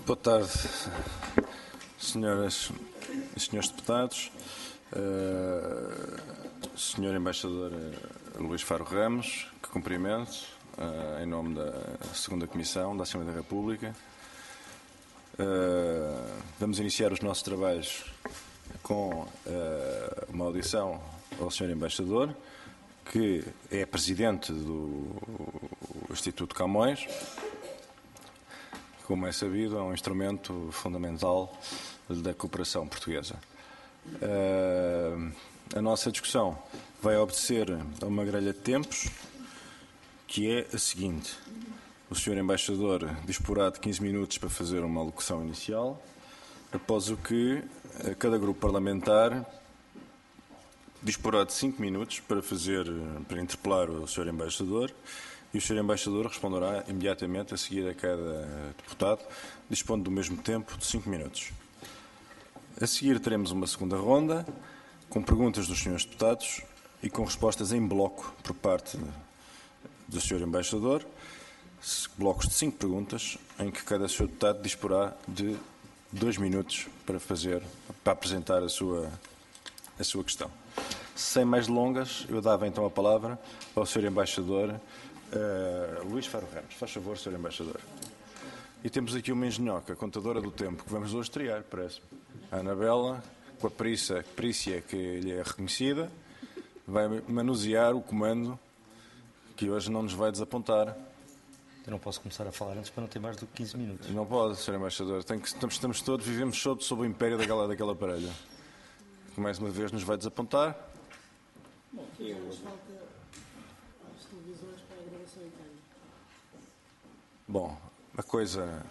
Boa tarde, senhoras e senhores deputados, senhor Embaixador Luís Faro Ramos, que cumprimento em nome da 2ª Comissão da Assembleia da República. Vamos iniciar os nossos trabalhos com uma audição ao senhor Embaixador, que é presidente do Instituto Camões. Como é sabido, é um instrumento fundamental da cooperação portuguesa. A nossa discussão vai obedecer a uma grelha de tempos, que é a seguinte. O Sr. Embaixador disporá de 15 minutos para fazer uma alocução inicial, após o que cada grupo parlamentar disporá de 5 minutos para interpelar o Sr. Embaixador, e o Sr. Embaixador responderá imediatamente a seguir a cada deputado, dispondo do mesmo tempo de 5 minutos. A seguir teremos uma segunda ronda, com perguntas dos Srs. Deputados e com respostas em bloco por parte do Sr. Embaixador, blocos de 5 perguntas, em que cada Sr. Deputado disporá de 2 minutos para apresentar a sua questão. Sem mais delongas, eu dava então a palavra ao Sr. Embaixador Luís Faro Ramos. Faz favor, Sr. Embaixador. E temos aqui uma engenhoca, contadora do tempo, que vamos hoje triar, parece. A Anabela, com a perícia que lhe é reconhecida, vai manusear o comando que hoje não nos vai desapontar. Eu não posso começar a falar antes para não ter mais do que 15 minutos. Não pode, Sr. Embaixador. Vivemos todos sob o império daquele aparelho. Que mais uma vez nos vai desapontar. Bom, nos falta as televisões para a gravação interna. Bom, a coisa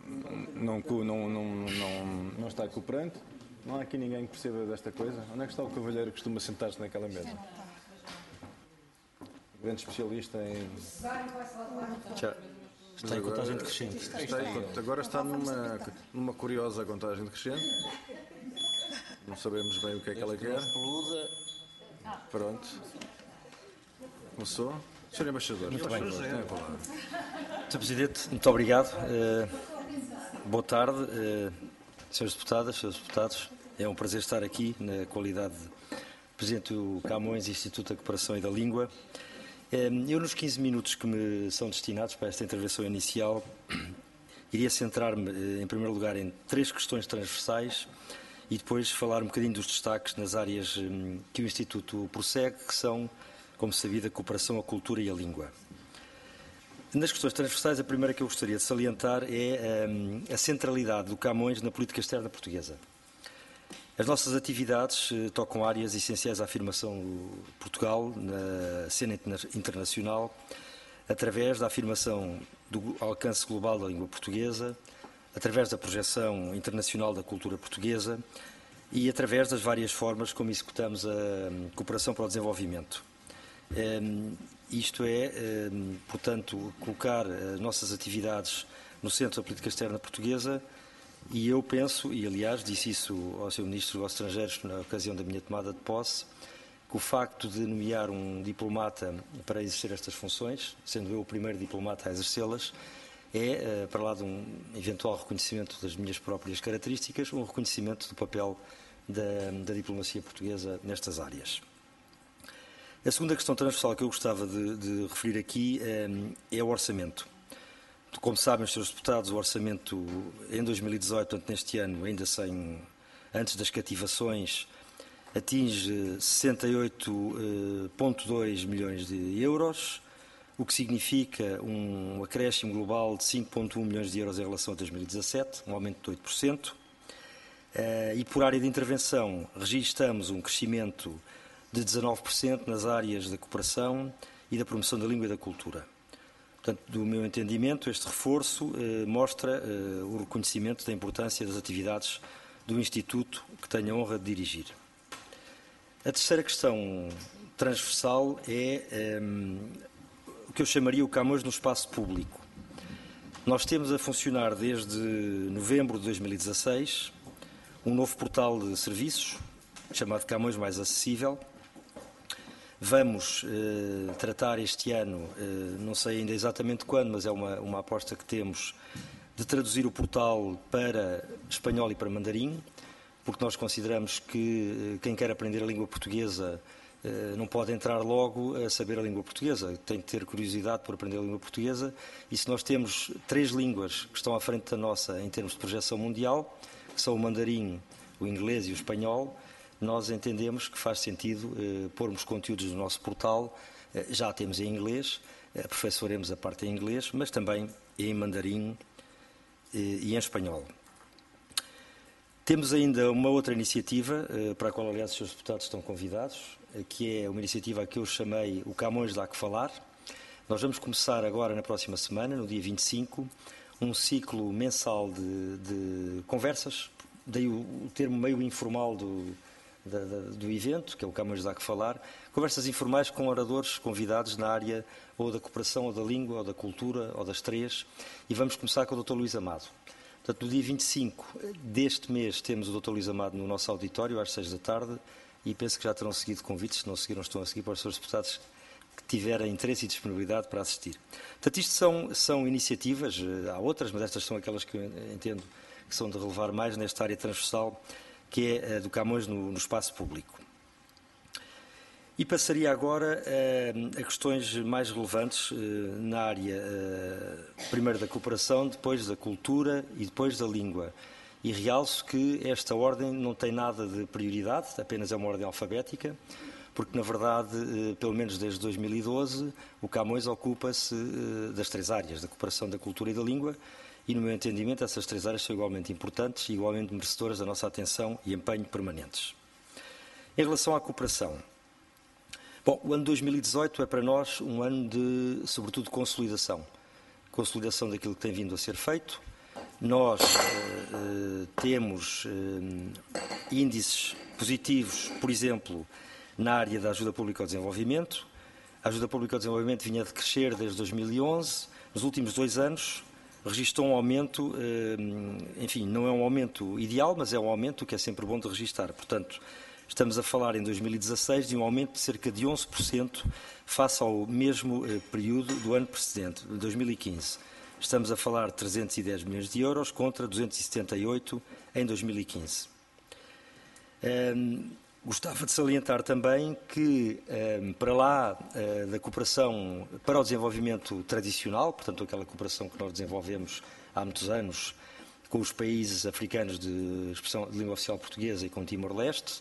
não está cooperante. Não há aqui ninguém que perceba desta coisa. Onde é que está o cavalheiro que costuma sentar-se naquela mesa? Grande especialista em... Já está em contagem decrescente. Agora está numa curiosa contagem decrescente. Não sabemos bem o que é que ela quer. Pronto. Começou. Sr. Embaixador, Muito bem. tem a palavra. Sr. Presidente, muito obrigado. Boa tarde, Srs. Deputadas, Srs. Deputados. É um prazer estar aqui na qualidade de Presidente do Camões, Instituto da Cooperação e da Língua. Eu, nos 15 minutos que me são destinados para esta intervenção inicial, iria centrar-me, em primeiro lugar, em 3 questões transversais e depois falar um bocadinho dos destaques nas áreas que o Instituto prossegue, que são, como sabido, a cooperação, a cultura e a língua. Nas questões transversais, a primeira que eu gostaria de salientar é a centralidade do Camões na política externa portuguesa. As nossas atividades tocam áreas essenciais à afirmação de Portugal na cena internacional, através da afirmação do alcance global da língua portuguesa, através da projeção internacional da cultura portuguesa e através das várias formas como executamos a cooperação para o desenvolvimento. Isto é, portanto, colocar as nossas atividades no centro da política externa portuguesa. E eu penso, e aliás disse isso ao Sr. Ministro dos Estrangeiros na ocasião da minha tomada de posse, que o facto de nomear um diplomata para exercer estas funções, sendo eu o primeiro diplomata a exercê-las, é, para lá de um eventual reconhecimento das minhas próprias características, um reconhecimento do papel da diplomacia portuguesa nestas áreas. A segunda questão transversal que eu gostava de referir aqui é o orçamento. Como sabem os Srs. Deputados, o orçamento em 2018, portanto neste ano, ainda antes das cativações, atinge 68,2 milhões de euros, o que significa um acréscimo global de 5,1 milhões de euros em relação a 2017, um aumento de 8%. E por área de intervenção, registramos um crescimento de 19% nas áreas da cooperação e da promoção da língua e da cultura. Portanto, do meu entendimento, este reforço mostra o reconhecimento da importância das atividades do Instituto que tenho a honra de dirigir. A terceira questão transversal é o que eu chamaria o Camões no espaço público. Nós temos a funcionar desde novembro de 2016 um novo portal de serviços, chamado Camões Mais Acessível. Vamos tratar este ano, não sei ainda exatamente quando, mas é uma aposta que temos, de traduzir o portal para espanhol e para mandarim, porque nós consideramos que quem quer aprender a língua portuguesa não pode entrar logo a saber a língua portuguesa, tem que ter curiosidade por aprender a língua portuguesa, e se nós temos 3 línguas que estão à frente da nossa em termos de projeção mundial, que são o mandarim, o inglês e o espanhol, nós entendemos que faz sentido pormos conteúdos no nosso portal, já temos em inglês, aperfeiçoaremos a parte em inglês, mas também em mandarim e em espanhol. Temos ainda uma outra iniciativa, para a qual, aliás, os senhores deputados estão convidados, que é uma iniciativa a que eu chamei o Camões Dá Que Falar. Nós vamos começar agora, na próxima semana, no dia 25, um ciclo mensal de conversas, daí o termo meio informal do evento, que é o Camões Dá Que Falar, conversas informais com oradores convidados na área ou da cooperação, ou da língua, ou da cultura, ou das 3, e vamos começar com o Dr. Luís Amado. Portanto, no dia 25 deste mês temos o Dr. Luís Amado no nosso auditório, às 6 da tarde, e penso que já terão seguido convites, se não seguiram, estão a seguir para os senhores deputados que tiverem interesse e disponibilidade para assistir. Portanto, isto são iniciativas, há outras, mas estas são aquelas que eu entendo que são de relevar mais nesta área transversal, que é a do Camões no espaço público. E passaria agora a questões mais relevantes na área, primeiro da cooperação, depois da cultura e depois da língua. E realço que esta ordem não tem nada de prioridade, apenas é uma ordem alfabética, porque, na verdade, pelo menos desde 2012, o Camões ocupa-se das 3 áreas, da cooperação, da cultura e da língua, e, no meu entendimento, essas 3 áreas são igualmente importantes e igualmente merecedoras da nossa atenção e empenho permanentes. Em relação à cooperação, bom, o ano 2018 é para nós um ano de, sobretudo, consolidação. Consolidação daquilo que tem vindo a ser feito. Nós temos índices positivos, por exemplo, na área da ajuda pública ao desenvolvimento. A ajuda pública ao desenvolvimento vinha de crescer desde 2011. Nos últimos 2 anos registrou um aumento, enfim, não é um aumento ideal, mas é um aumento que é sempre bom de registar. Portanto, estamos a falar em 2016 de um aumento de cerca de 11% face ao mesmo período do ano precedente, de 2015. Estamos a falar de 310 milhões de euros contra 278 em 2015. Gostava de salientar também que, para lá da cooperação para o desenvolvimento tradicional, portanto, aquela cooperação que nós desenvolvemos há muitos anos com os países africanos de expressão de língua oficial portuguesa e com Timor-Leste,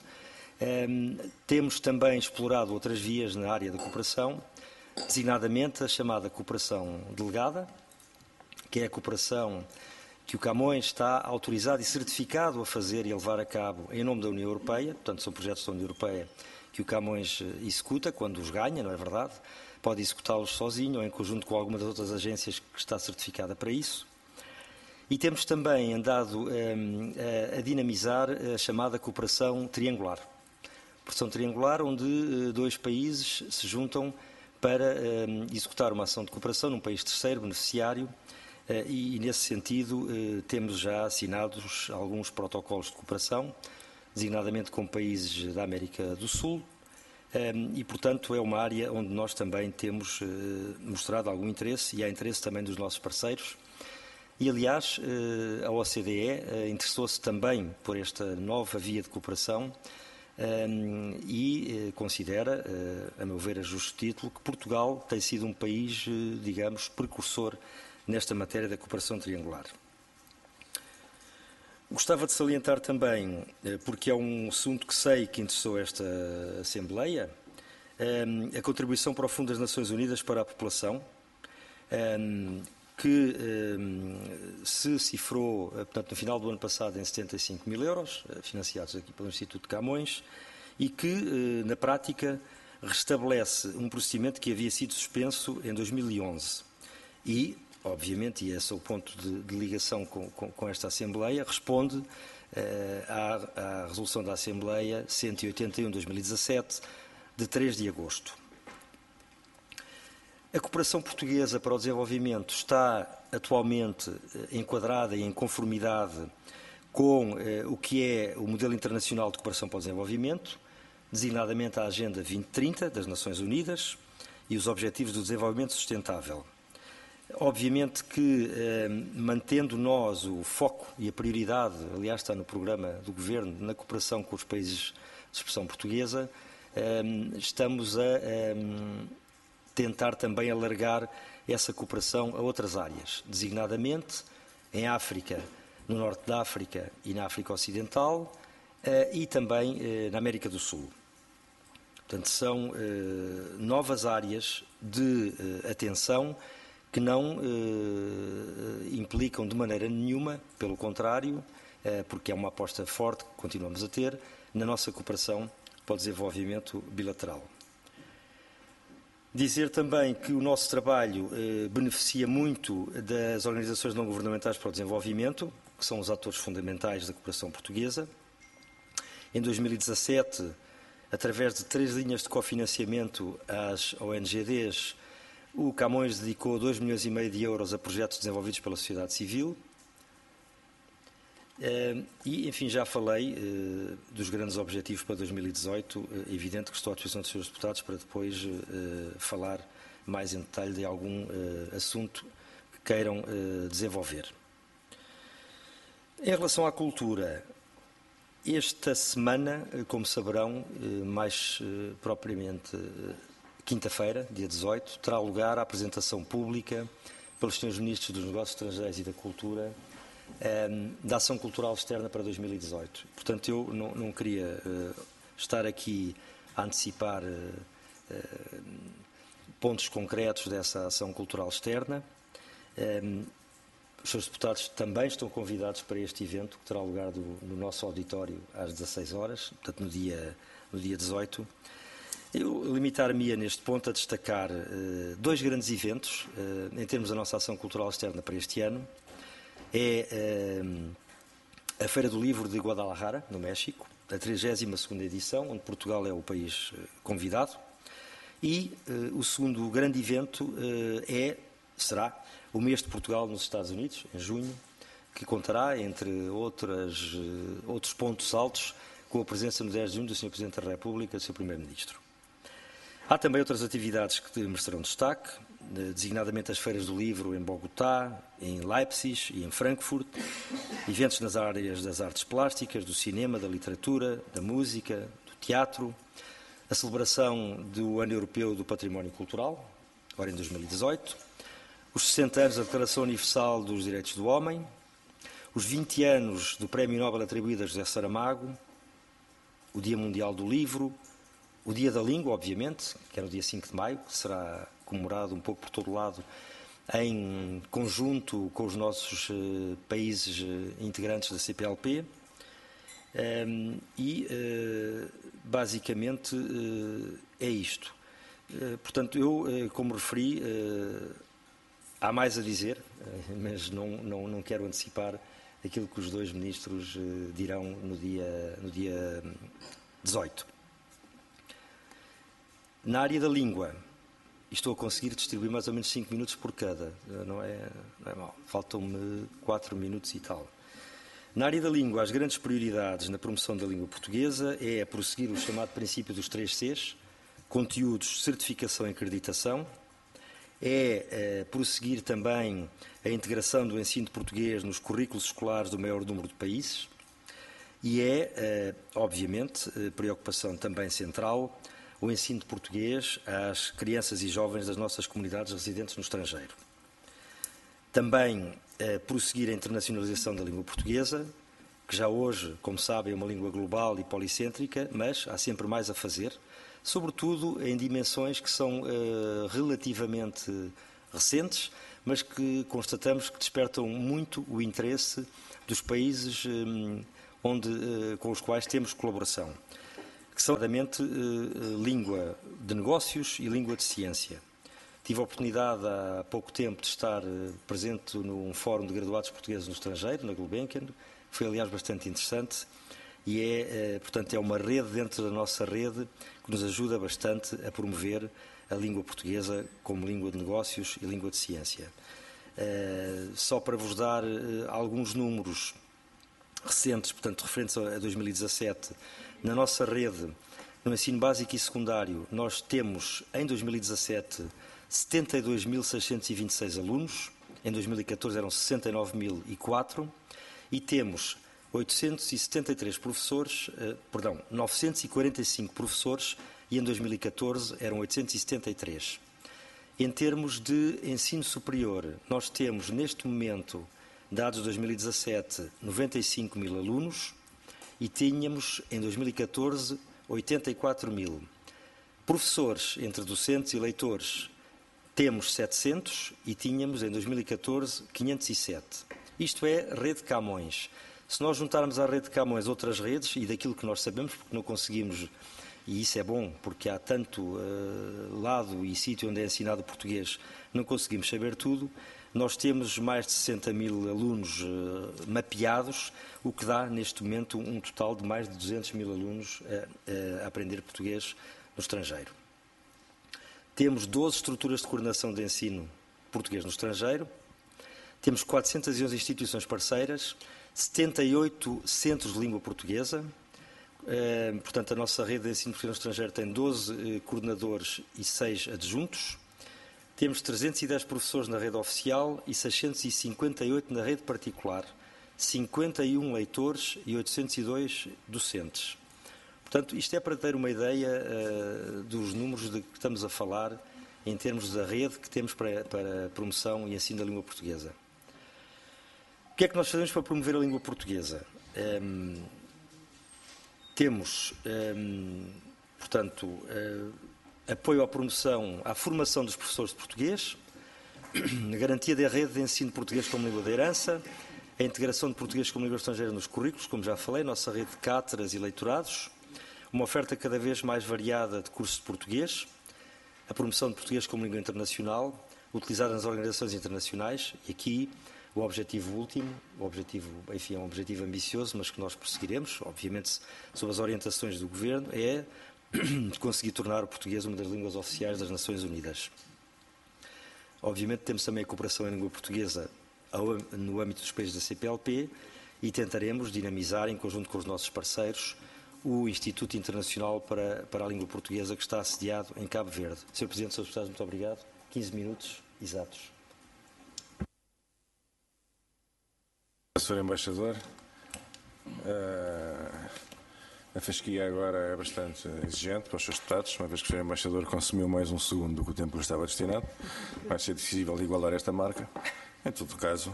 temos também explorado outras vias na área da cooperação, designadamente a chamada cooperação delegada, que é a cooperação que o Camões está autorizado e certificado a fazer e a levar a cabo em nome da União Europeia. Portanto, são projetos da União Europeia que o Camões executa quando os ganha, não é verdade? Pode executá-los sozinho ou em conjunto com alguma das outras agências que está certificada para isso. E temos também andado a dinamizar a chamada cooperação triangular. Cooperação triangular, onde 2 países se juntam para executar uma ação de cooperação num país terceiro, beneficiário, e nesse sentido temos já assinados alguns protocolos de cooperação, designadamente com países da América do Sul, e portanto é uma área onde nós também temos mostrado algum interesse, e há interesse também dos nossos parceiros. E aliás a OCDE interessou-se também por esta nova via de cooperação e considera, a meu ver a justo título, que Portugal tem sido um país, digamos, precursor nesta matéria da cooperação triangular. Gostava de salientar também, porque é um assunto que sei que interessou esta Assembleia, a contribuição para o Fundo das Nações Unidas para a População, que se cifrou, portanto, no final do ano passado em 75 mil euros, financiados aqui pelo Instituto Camões, e que, na prática, restabelece um procedimento que havia sido suspenso em 2011. E, obviamente, e esse é o ponto de ligação com esta Assembleia, responde à resolução da Assembleia 181/2017, de 3 de agosto. A cooperação portuguesa para o desenvolvimento está atualmente enquadrada e em conformidade com o que é o modelo internacional de cooperação para o desenvolvimento, designadamente a Agenda 2030 das Nações Unidas e os Objetivos do Desenvolvimento Sustentável. Obviamente que, mantendo nós o foco e a prioridade, aliás está no programa do Governo, na cooperação com os países de expressão portuguesa, estamos a tentar também alargar essa cooperação a outras áreas, designadamente em África, no norte da África e na África Ocidental, e também na América do Sul. Portanto, são novas áreas de atenção que não implicam de maneira nenhuma, pelo contrário, porque é uma aposta forte que continuamos a ter na nossa cooperação para o desenvolvimento bilateral. Dizer também que o nosso trabalho beneficia muito das organizações não governamentais para o desenvolvimento, que são os atores fundamentais da cooperação portuguesa. Em 2017, através de 3 linhas de cofinanciamento às ONGDs, o Camões dedicou 2,5 milhões de euros a projetos desenvolvidos pela sociedade civil. E, enfim, já falei dos grandes objetivos para 2018. É evidente que estou à disposição dos senhores deputados para depois falar mais em detalhe de algum assunto que queiram desenvolver. Em relação à cultura, esta semana, como saberão, mais propriamente quinta-feira, dia 18, terá lugar a apresentação pública pelos senhores Ministros dos Negócios Estrangeiros e da Cultura da Ação Cultural Externa para 2018. Portanto, eu não queria estar aqui a antecipar pontos concretos dessa Ação Cultural Externa. Os senhores deputados também estão convidados para este evento, que terá lugar no nosso auditório às 16 horas, portanto, no dia 18. Eu limitar-me-ia neste ponto a destacar 2 grandes eventos em termos da nossa ação cultural externa para este ano. É a Feira do Livro de Guadalajara, no México, a 32ª edição, onde Portugal é o país convidado. E o segundo grande evento será o mês de Portugal nos Estados Unidos, em junho, que contará, entre outros pontos altos, com a presença no 10 de junho do Sr. Presidente da República e do Sr. Primeiro-Ministro. Há também outras atividades que merecerão destaque, designadamente as feiras do livro em Bogotá, em Leipzig e em Frankfurt, eventos nas áreas das artes plásticas, do cinema, da literatura, da música, do teatro, a celebração do Ano Europeu do Património Cultural, agora em 2018, os 60 anos da Declaração Universal dos Direitos do Homem, os 20 anos do Prémio Nobel atribuído a José Saramago, o Dia Mundial do Livro, o Dia da Língua, obviamente, que é no dia 5 de maio, que será comemorado um pouco por todo o lado, em conjunto com os nossos países integrantes da CPLP. Basicamente, é isto. Portanto, eu, como referi, há mais a dizer, mas não quero antecipar aquilo que os 2 ministros dirão no dia 18. Na área da língua, estou a conseguir distribuir mais ou menos 5 minutos por cada, não é mal, faltam-me 4 minutos e tal. Na área da língua, as grandes prioridades na promoção da língua portuguesa é prosseguir o chamado princípio dos 3 Cs, conteúdos, certificação e acreditação, prosseguir também a integração do ensino de português nos currículos escolares do maior número de países e obviamente, preocupação também central, o ensino de português às crianças e jovens das nossas comunidades residentes no estrangeiro. Também prosseguir a internacionalização da língua portuguesa, que já hoje, como sabem, é uma língua global e policêntrica, mas há sempre mais a fazer, sobretudo em dimensões que são relativamente recentes, mas que constatamos que despertam muito o interesse dos países com os quais temos colaboração, que são, nomeadamente, língua de negócios e língua de ciência. Tive a oportunidade há pouco tempo de estar presente num fórum de graduados portugueses no estrangeiro, na Gulbenkian, foi aliás bastante interessante e portanto, é uma rede dentro da nossa rede que nos ajuda bastante a promover a língua portuguesa como língua de negócios e língua de ciência. Só para vos dar alguns números recentes, portanto, referentes a 2017, na nossa rede, no ensino básico e secundário, nós temos, em 2017, 72.626 alunos, em 2014 eram 69.004, e temos 873 professores, 945 professores, e em 2014 eram 873. Em termos de ensino superior, nós temos neste momento, dados de 2017, 95 mil alunos e tínhamos em 2014 84 mil. Professores, entre docentes e leitores, temos 700 e tínhamos em 2014 507. Isto é rede Camões. Se nós juntarmos à rede Camões outras redes, e daquilo que nós sabemos, porque não conseguimos, e isso é bom, porque há tanto lado e sítio onde é ensinado português, não conseguimos saber tudo, nós temos mais de 60 mil alunos mapeados, o que dá neste momento um total de mais de 200 mil alunos a aprender português no estrangeiro. Temos 12 estruturas de coordenação de ensino português no estrangeiro, temos 411 instituições parceiras, 78 centros de língua portuguesa. Portanto, a nossa rede de ensino português no estrangeiro tem 12 coordenadores e 6 adjuntos. Temos 310 professores na rede oficial e 658 na rede particular, 51 leitores e 802 docentes. Portanto, isto é para ter uma ideia dos números de que estamos a falar em termos da rede que temos para promoção e ensino da língua portuguesa. O que é que nós fazemos para promover a língua portuguesa? Temos, portanto, apoio à promoção, à formação dos professores de português, a garantia da rede de ensino de português como língua de herança, a integração de português como língua estrangeira nos currículos, como já falei, nossa rede de cátedras e leitorados, uma oferta cada vez mais variada de cursos de português, a promoção de português como língua internacional, utilizada nas organizações internacionais, e aqui o objetivo último, enfim, é um objetivo ambicioso, mas que nós perseguiremos, obviamente, sob as orientações do Governo, é conseguir tornar o português uma das línguas oficiais das Nações Unidas. Obviamente, temos também a cooperação em língua portuguesa no âmbito dos países da CPLP e tentaremos dinamizar, em conjunto com os nossos parceiros, o Instituto Internacional para a Língua Portuguesa, que está assediado em Cabo Verde. Sr. Presidente, Sr. Deputado, muito obrigado. 15 minutos exatos. Sr. Embaixador, a fasquia agora é bastante exigente para os seus deputados, uma vez que o Sr. Embaixador consumiu mais um segundo do que o tempo que lhe estava destinado. Vai ser difícil igualar esta marca. Em todo caso,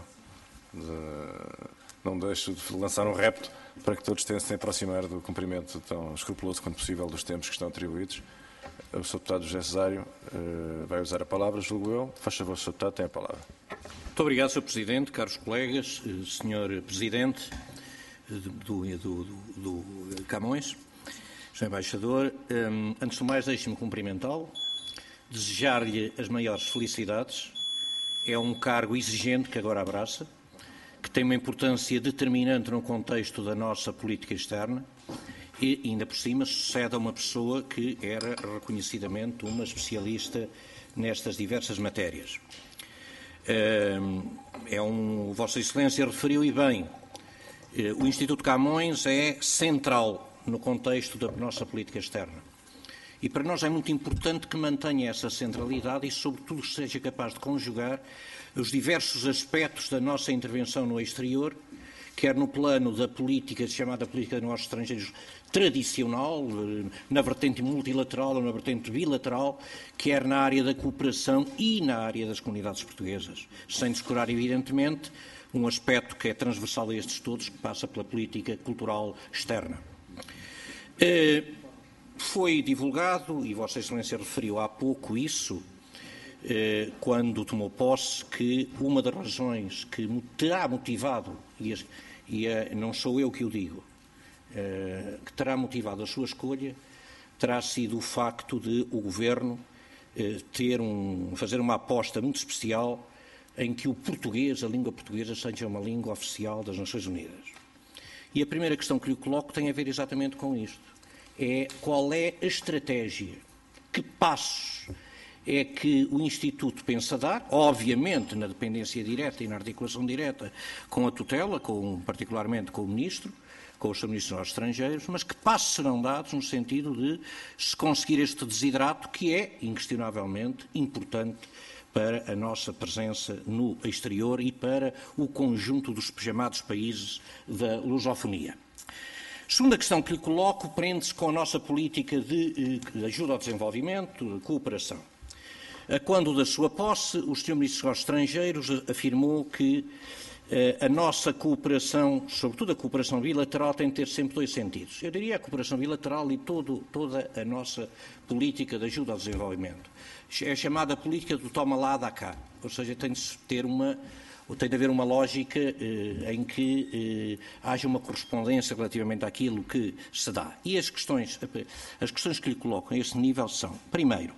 não deixo de lançar um repto para que todos tentem se aproximar do cumprimento tão escrupuloso quanto possível dos tempos que estão atribuídos. O Sr. Deputado José Cesário vai usar a palavra, julgo eu. Faz favor, Sr. Deputado, tem a palavra. Muito obrigado, Sr. Presidente, caros colegas, Sr. Presidente do Camões, Sr. Embaixador. Antes de mais, deixe-me cumprimentá-lo, desejar-lhe as maiores felicidades. É um cargo exigente que agora abraça, que tem uma importância determinante no contexto da nossa política externa e, ainda por cima, sucede a uma pessoa que era reconhecidamente uma especialista nestas diversas matérias. Vossa Excelência referiu e bem, o Instituto Camões é central no contexto da nossa política externa. E para nós é muito importante que mantenha essa centralidade e, sobretudo, seja capaz de conjugar os diversos aspectos da nossa intervenção no exterior, quer no plano da política, chamada política de negócios estrangeiros tradicional, na vertente multilateral ou na vertente bilateral, quer na área da cooperação e na área das comunidades portuguesas, sem descurar, evidentemente, um aspecto que é transversal a estes todos, que passa pela política cultural externa. Foi divulgado, e Vossa Excelência referiu há pouco isso, quando tomou posse, que uma das razões que terá motivado, e não sou eu que o digo, que terá motivado a sua escolha, terá sido o facto de o Governo fazer uma aposta muito especial em que o português, a língua portuguesa, seja uma língua oficial das Nações Unidas. E a primeira questão que lhe coloco tem a ver exatamente com isto. Qual é a estratégia, que passos é que o Instituto pensa dar, obviamente na dependência direta e na articulação direta com a tutela, particularmente com o Ministro, com os Sr. Ministros dos Estrangeiros, mas que passos serão dados no sentido de se conseguir este desidrato que é, inquestionavelmente, importante para a nossa presença no exterior e para o conjunto dos chamados países da lusofonia. A segunda questão que lhe coloco prende-se com a nossa política de ajuda ao desenvolvimento, de cooperação. Quando da sua posse, o Sr. Ministro dos Estrangeiros afirmou que a nossa cooperação, sobretudo a cooperação bilateral, tem de ter sempre dois sentidos. Eu diria a cooperação bilateral e toda a nossa política de ajuda ao desenvolvimento. É chamada política do toma lá, dá cá. Ou seja, tem de haver uma lógica em que haja uma correspondência relativamente àquilo que se dá. E as questões que lhe colocam a este nível são, primeiro,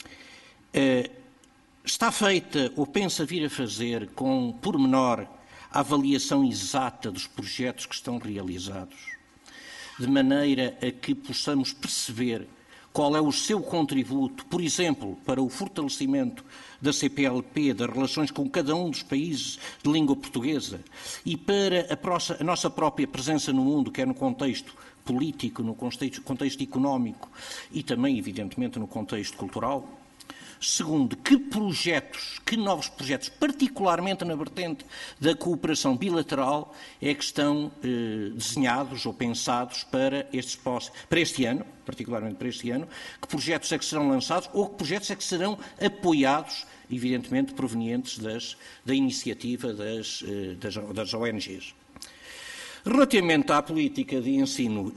está feita ou pensa vir a fazer com pormenor a avaliação exata dos projetos que estão realizados, de maneira a que possamos perceber qual é o seu contributo, por exemplo, para o fortalecimento da CPLP, das relações com cada um dos países de língua portuguesa e para a nossa própria presença no mundo, quer no contexto político, no contexto económico e também, evidentemente, no contexto cultural? Segundo, que novos projetos, particularmente na vertente da cooperação bilateral, é que estão desenhados ou pensados para este ano, particularmente para este ano, que projetos é que serão lançados ou que projetos é que serão apoiados, evidentemente provenientes da iniciativa das ONGs. Relativamente à política de ensino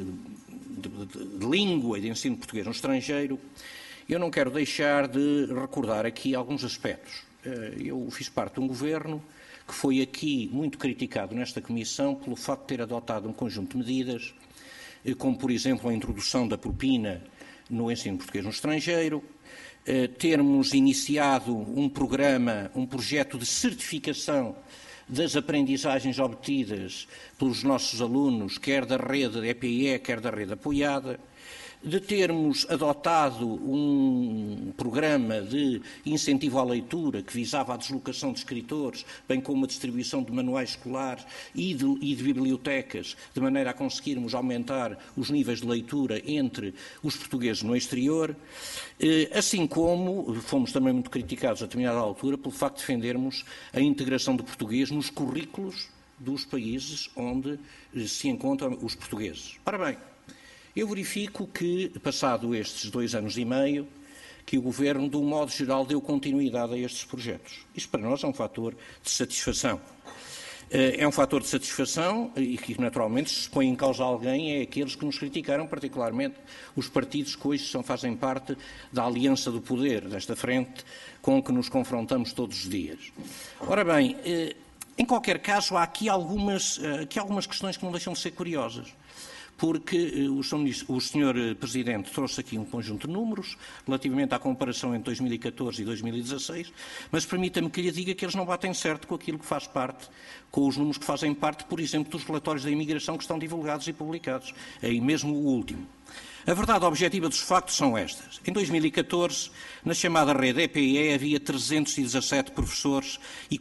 de língua e de ensino português no estrangeiro, eu não quero deixar de recordar aqui alguns aspectos. Eu fiz parte de um governo que foi aqui muito criticado nesta Comissão pelo facto de ter adotado um conjunto de medidas, como, por exemplo, a introdução da propina no ensino português no estrangeiro, termos iniciado um projeto de certificação das aprendizagens obtidas pelos nossos alunos, quer da rede EPIE, quer da rede apoiada, de termos adotado um programa de incentivo à leitura que visava a deslocação de escritores, bem como a distribuição de manuais escolares e de bibliotecas, de maneira a conseguirmos aumentar os níveis de leitura entre os portugueses no exterior, assim como fomos também muito criticados a determinada altura pelo facto de defendermos a integração do português nos currículos dos países onde se encontram os portugueses. Ora bem, eu verifico que, passado estes 2 anos e meio, que o Governo, de um modo geral, deu continuidade a estes projetos. Isto para nós é um fator de satisfação. É um fator de satisfação e que, naturalmente, se põe em causa alguém é aqueles que nos criticaram, particularmente os partidos que hoje fazem parte da aliança do poder, desta frente com que nos confrontamos todos os dias. Ora bem, em qualquer caso, há aqui algumas questões que não deixam de ser curiosas. Porque o Sr. Presidente trouxe aqui um conjunto de números relativamente à comparação entre 2014 e 2016, mas permita-me que lhe diga que eles não batem certo com aquilo que faz parte, com os números que fazem parte, por exemplo, dos relatórios da imigração que estão divulgados e publicados, aí mesmo o último. A verdade objetiva dos factos são estas. Em 2014, na chamada rede EPIE, havia 317 professores e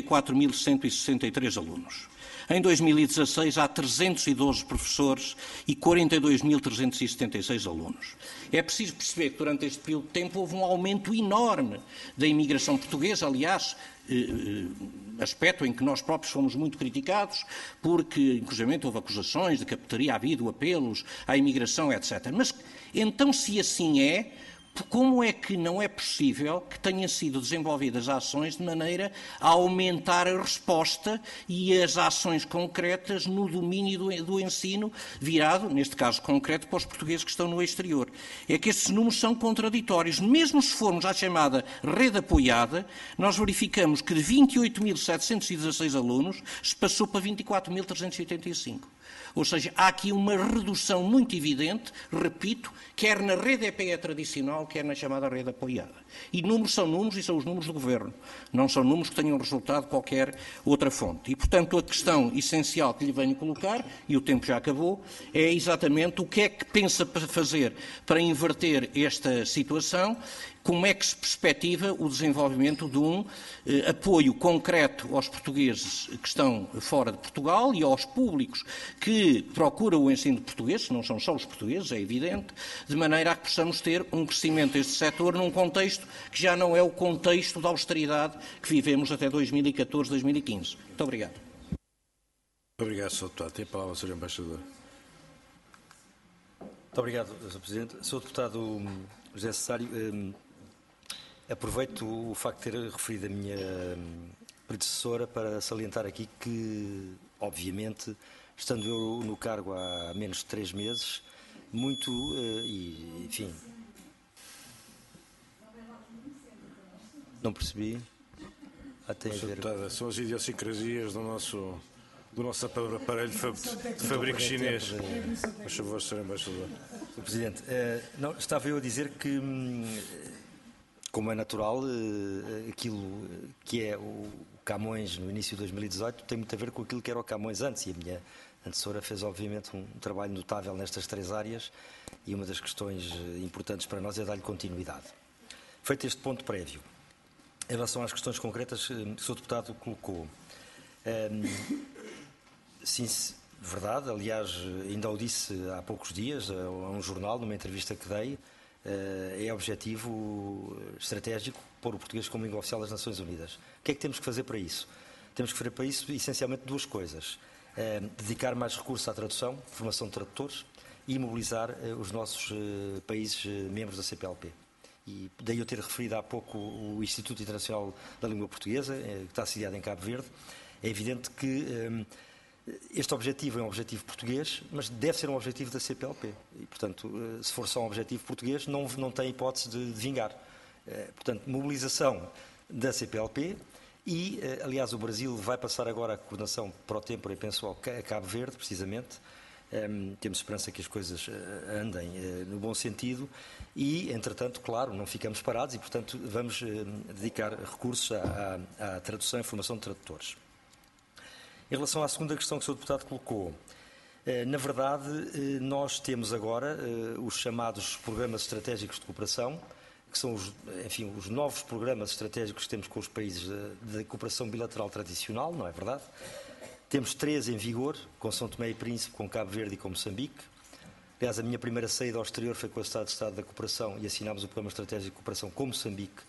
44.163 alunos. Em 2016, há 312 professores e 42.376 alunos. É preciso perceber que durante este período de tempo houve um aumento enorme da imigração portuguesa, aliás, aspecto em que nós próprios fomos muito criticados, porque, inclusive, houve acusações de que teria havido apelos à imigração, etc. Mas, então, se assim é, como é que não é possível que tenham sido desenvolvidas ações de maneira a aumentar a resposta e as ações concretas no domínio do ensino virado, neste caso concreto, para os portugueses que estão no exterior? É que estes números são contraditórios. Mesmo se formos à chamada rede apoiada, nós verificamos que de 28.716 alunos se passou para 24.385. Ou seja, há aqui uma redução muito evidente, repito, quer na rede EPE tradicional, quer na chamada rede apoiada. E números são números e são os números do Governo. Não são números que tenham resultado de qualquer outra fonte. E, portanto, a questão essencial que lhe venho colocar, e o tempo já acabou, é exatamente o que é que pensa fazer para inverter esta situação, como é que se perspectiva o desenvolvimento de um apoio concreto aos portugueses que estão fora de Portugal e aos públicos que procuram o ensino de português, não são só os portugueses, é evidente, de maneira a que possamos ter um crescimento deste setor num contexto que já não é o contexto da austeridade que vivemos até 2014, 2015. Muito obrigado. Obrigado, Sr. Deputado. Tem a palavra o Sr. Embaixador. Muito obrigado, Sr. Presidente. Sr. Deputado José Cesário, aproveito o facto de ter referido a minha predecessora para salientar aqui que, obviamente, estando eu no cargo há menos de 3 meses, muito, e, enfim, não percebi, até a ver... Deputado, são as idiosincrasias do nosso aparelho de fabrico chinês. Por favor, Sr. Embaixador. Sr. Presidente, não, estava eu a dizer que, como é natural, aquilo que é o Camões no início de 2018 tem muito a ver com aquilo que era o Camões antes, e a minha antecessora fez, obviamente, um trabalho notável nestas 3 áreas, e uma das questões importantes para nós é dar-lhe continuidade. Feito este ponto prévio, em relação às questões concretas que o Sr. Deputado colocou, sim, verdade, aliás, ainda o disse há poucos dias a um jornal, numa entrevista que dei, é objetivo estratégico pôr o português como língua oficial das Nações Unidas. O que é que temos que fazer para isso? Temos que fazer para isso, essencialmente, 2 coisas. Dedicar mais recursos à tradução, formação de tradutores, e mobilizar os nossos países membros da CPLP. E daí eu ter referido há pouco o Instituto Internacional da Língua Portuguesa, que está sediado em Cabo Verde. É evidente que este objetivo é um objetivo português, mas deve ser um objetivo da CPLP. E, portanto, se for só um objetivo português, não tem hipótese de vingar. Portanto, mobilização da CPLP e, aliás, o Brasil vai passar agora a coordenação pro tempore, penso, a Cabo Verde, precisamente. Temos esperança que as coisas andem no bom sentido e, entretanto, claro, não ficamos parados e, portanto, vamos dedicar recursos à tradução e formação de tradutores. Em relação à segunda questão que o Sr. Deputado colocou, na verdade, nós temos agora os chamados programas estratégicos de cooperação, que são os novos programas estratégicos que temos com os países da cooperação bilateral tradicional, não é verdade? Temos 3 em vigor, com São Tomé e Príncipe, com Cabo Verde e com Moçambique. Aliás, a minha primeira saída ao exterior foi com o Estado de Estado da Cooperação e assinámos o Programa Estratégico de Cooperação com Moçambique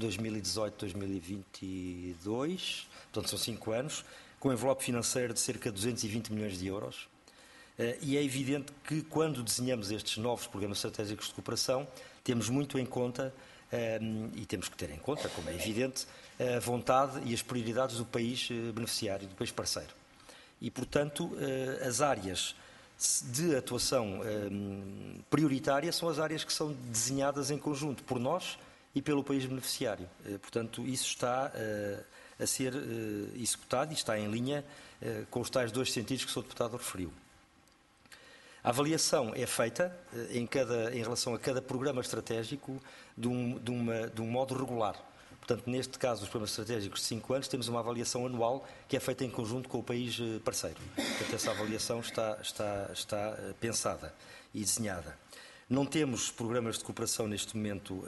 2018-2022, portanto são 5 anos, com um envelope financeiro de cerca de 220 milhões de euros. E é evidente que quando desenhamos estes novos programas estratégicos de cooperação, temos muito em conta, e temos que ter em conta, como é evidente, a vontade e as prioridades do país beneficiário, do país parceiro. E, portanto, as áreas de atuação prioritária são as áreas que são desenhadas em conjunto por nós e pelo país beneficiário. Portanto, isso está a ser executado e está em linha com os tais 2 sentidos que o Sr. Deputado referiu. A avaliação é feita em relação a cada programa estratégico de um modo regular. Portanto, neste caso, os programas estratégicos de 5 anos, temos uma avaliação anual que é feita em conjunto com o país parceiro. Portanto, essa avaliação está pensada e desenhada. Não temos programas de cooperação neste momento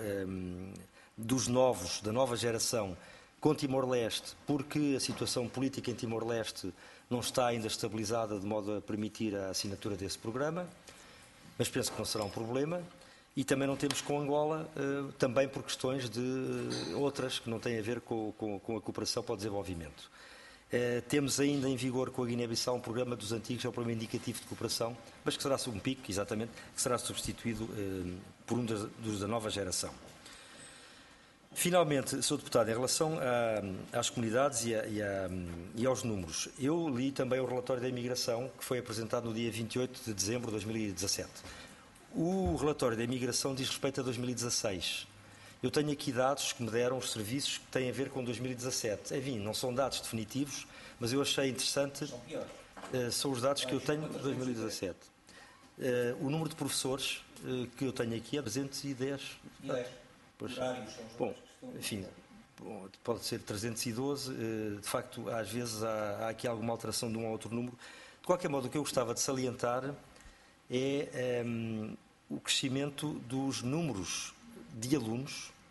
da nova geração com Timor-Leste, porque a situação política em Timor-Leste não está ainda estabilizada de modo a permitir a assinatura desse programa, mas penso que não será um problema. E também não temos com Angola, também por questões de outras que não têm a ver com a cooperação para o desenvolvimento. Temos ainda em vigor com a Guiné-Bissau um programa dos antigos, é o Programa Indicativo de Cooperação, mas que será um PIC, exatamente, que será substituído por um dos da nova geração. Finalmente, Sr. Deputado, em relação às comunidades e aos números, eu li também o relatório da imigração que foi apresentado no dia 28 de dezembro de 2017. O relatório da imigração diz respeito a 2016. Eu tenho aqui dados que me deram os serviços que têm a ver com 2017. Enfim, não são dados definitivos, mas eu achei interessante. São os dados que eu tenho de 2017. O número de professores que eu tenho aqui é 310. Pois, bom, enfim, pode ser 312. De facto, às vezes há aqui alguma alteração de um ou outro número. De qualquer modo, o que eu gostava de salientar é o crescimento dos números de alunos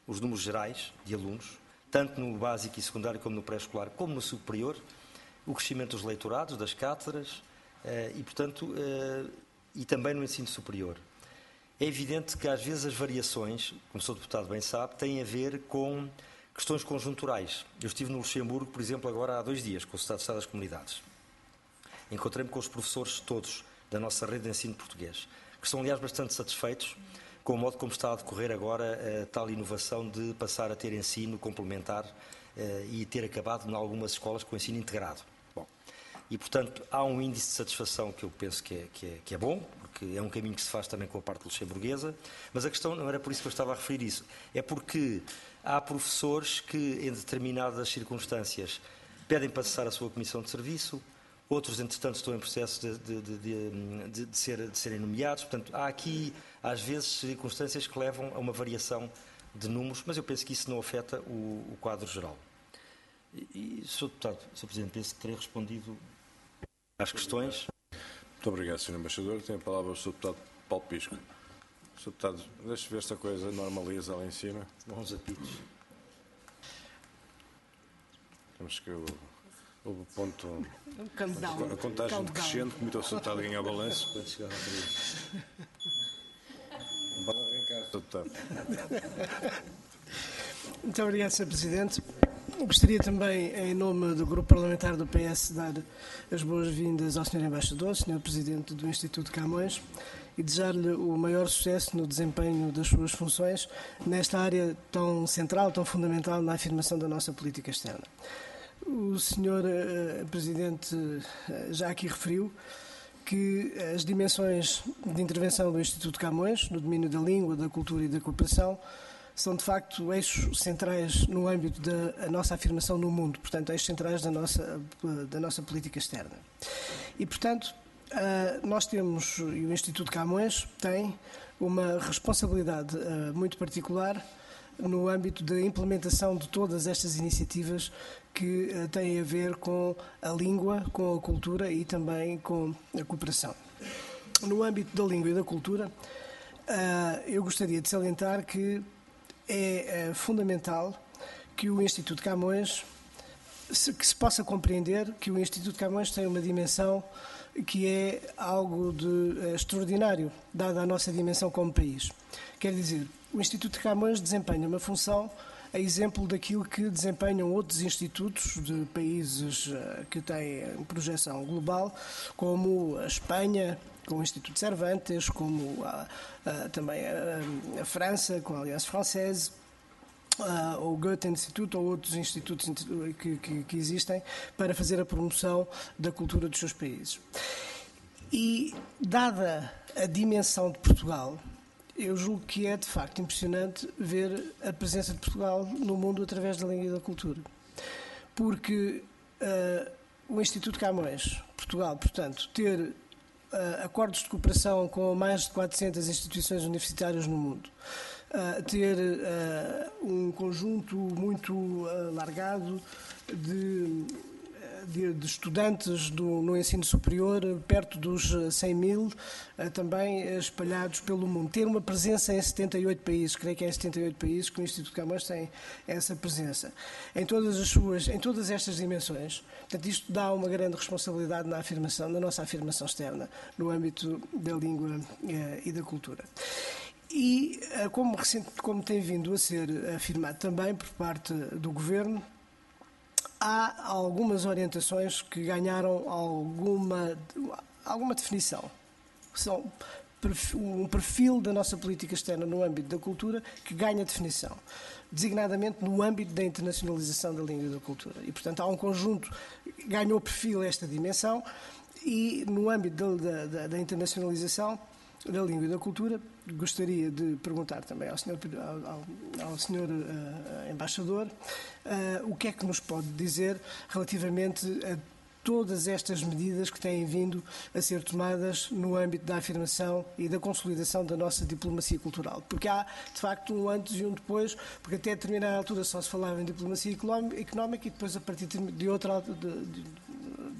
os números gerais de alunos, tanto no básico e secundário como no pré-escolar, como no superior, o crescimento dos leitorados, das cátedras e, portanto, e também no ensino superior. É evidente que às vezes as variações, como o Sr. Deputado bem sabe, têm a ver com questões conjunturais. Eu estive no Luxemburgo, por exemplo, agora há 2 dias, com o Estado de Estado das Comunidades. Encontrei-me com os professores todos da nossa rede de ensino português, que estão, aliás, bastante satisfeitos com o modo como está a decorrer agora a tal inovação de passar a ter ensino complementar e ter acabado em algumas escolas com ensino integrado. Bom, e, portanto, há um índice de satisfação que eu penso que é bom, porque é um caminho que se faz também com a parte luxemburguesa, mas a questão não era por isso que eu estava a referir isso, é porque há professores que, em determinadas circunstâncias, pedem para cessar a sua comissão de serviço, outros, entretanto, estão em processo de serem nomeados. Portanto, há aqui, às vezes, circunstâncias que levam a uma variação de números, mas eu penso que isso não afeta o quadro geral. E, Sr. Deputado, Sr. Presidente, penso que terei respondido às questões. Muito obrigado, Sr. Embaixador. Tem a palavra o Sr. Deputado Paulo Pisco. Sr. Deputado, deixe ver se a coisa normaliza lá em cima. Bons apitos. Temos que o ponto... Countdown. A contagem decrescente, como o Sr. Deputado a ganhar balanço. Quando chegar a Pode arrancar, Sr. Deputado. Muito obrigado, Sr. Presidente. Gostaria também, em nome do Grupo Parlamentar do PS, dar as boas-vindas ao Sr. Embaixador, Sr. Presidente do Instituto Camões, e desejar-lhe o maior sucesso no desempenho das suas funções nesta área tão central, tão fundamental na afirmação da nossa política externa. O Sr. Presidente já aqui referiu que as dimensões de intervenção do Instituto Camões, no domínio da língua, da cultura e da cooperação, são de facto eixos centrais no âmbito da nossa afirmação no mundo, portanto, eixos centrais da nossa política externa. E, portanto, nós temos, e o Instituto Camões tem, uma responsabilidade muito particular no âmbito da implementação de todas estas iniciativas que têm a ver com a língua, com a cultura e também com a cooperação. No âmbito da língua e da cultura, eu gostaria de salientar que é fundamental que o Instituto Camões, que se possa compreender que o Instituto Camões tem uma dimensão que é algo de extraordinário, dada a nossa dimensão como país. Quer dizer, o Instituto Camões desempenha uma função a exemplo daquilo que desempenham outros institutos de países que têm projeção global, como a Espanha, com o Instituto Cervantes, como também a França, com a Alliance Française, ou o Goethe Instituto, ou outros institutos que existem para fazer a promoção da cultura dos seus países. E, dada a dimensão de Portugal, eu julgo que é, de facto, impressionante ver a presença de Portugal no mundo através da língua e da cultura. Porque o Instituto Camões, Portugal, portanto, ter acordos de cooperação com mais de 400 instituições universitárias no mundo, ter um conjunto muito alargado de estudantes no ensino superior, perto dos 100 mil, também espalhados pelo mundo. Ter uma presença em 78 países, creio que é em 78 países que o Instituto Camões tem essa presença. Em todas estas dimensões, portanto, isto dá uma grande responsabilidade na nossa afirmação externa, no âmbito da língua e da cultura. E, como tem vindo a ser afirmado também por parte do Governo, há algumas orientações que ganharam alguma definição. São um perfil da nossa política externa no âmbito da cultura que ganha definição, designadamente no âmbito da internacionalização da língua e da cultura. E, portanto, há um conjunto, ganhou perfil esta dimensão, e no âmbito da internacionalização da língua e da cultura, gostaria de perguntar também ao Sr. Embaixador o que é que nos pode dizer relativamente a todas estas medidas que têm vindo a ser tomadas no âmbito da afirmação e da consolidação da nossa diplomacia cultural. Porque há, de facto, um antes e um depois, porque até determinada altura só se falava em diplomacia económica e depois, a partir de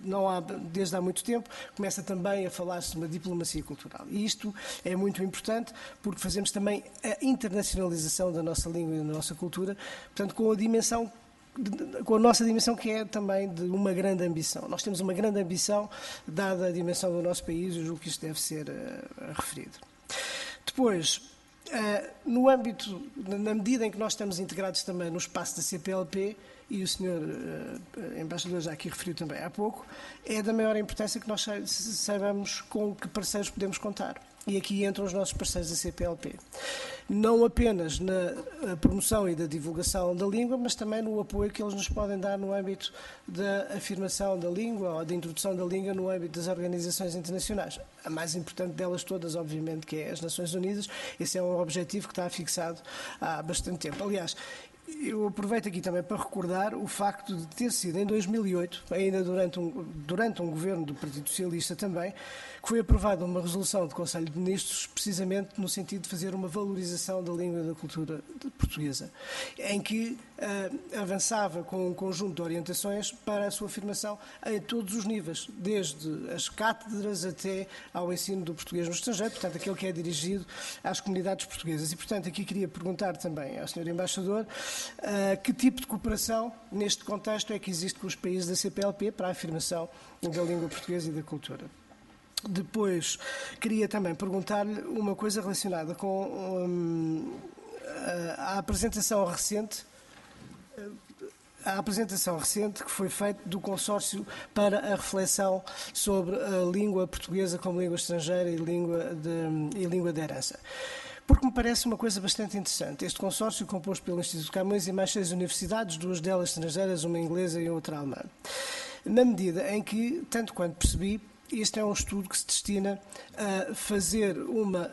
não há, desde há muito tempo, começa também a falar-se de uma diplomacia cultural. E isto é muito importante porque fazemos também a internacionalização da nossa língua e da nossa cultura, portanto, com a nossa dimensão, que é também de uma grande ambição. Nós temos uma grande ambição, dada a dimensão do nosso país, eu julgo que isto deve ser referido. Depois, no âmbito, na medida em que nós estamos integrados também no espaço da CPLP, e o Sr. Embaixador já aqui referiu também há pouco, é da maior importância que nós saibamos com que parceiros podemos contar. E aqui entram os nossos parceiros da CPLP. Não apenas na promoção e da divulgação da língua, mas também no apoio que eles nos podem dar no âmbito da afirmação da língua ou da introdução da língua no âmbito das organizações internacionais. A mais importante delas todas, obviamente, que é as Nações Unidas. Esse é um objetivo que está fixado há bastante tempo. Aliás, eu aproveito aqui também para recordar o facto de ter sido em 2008, ainda durante um governo do Partido Socialista também, que foi aprovada uma resolução do Conselho de Ministros precisamente no sentido de fazer uma valorização da língua e da cultura portuguesa, em que avançava com um conjunto de orientações para a sua afirmação em todos os níveis, desde as cátedras até ao ensino do português no estrangeiro, portanto, aquele que é dirigido às comunidades portuguesas. E, portanto, aqui queria perguntar também ao Sr. Embaixador que tipo de cooperação, neste contexto, é que existe com os países da CPLP para a afirmação da língua portuguesa e da cultura. Depois, queria também perguntar-lhe uma coisa relacionada com a apresentação recente que foi feita do consórcio para a reflexão sobre a língua portuguesa como língua estrangeira e língua de herança. Porque me parece uma coisa bastante interessante. Este consórcio, composto pelo Instituto Camões e mais 6 universidades, 2 delas estrangeiras, uma inglesa e outra alemã. Na medida em que, tanto quanto percebi, este é um estudo que se destina a fazer uma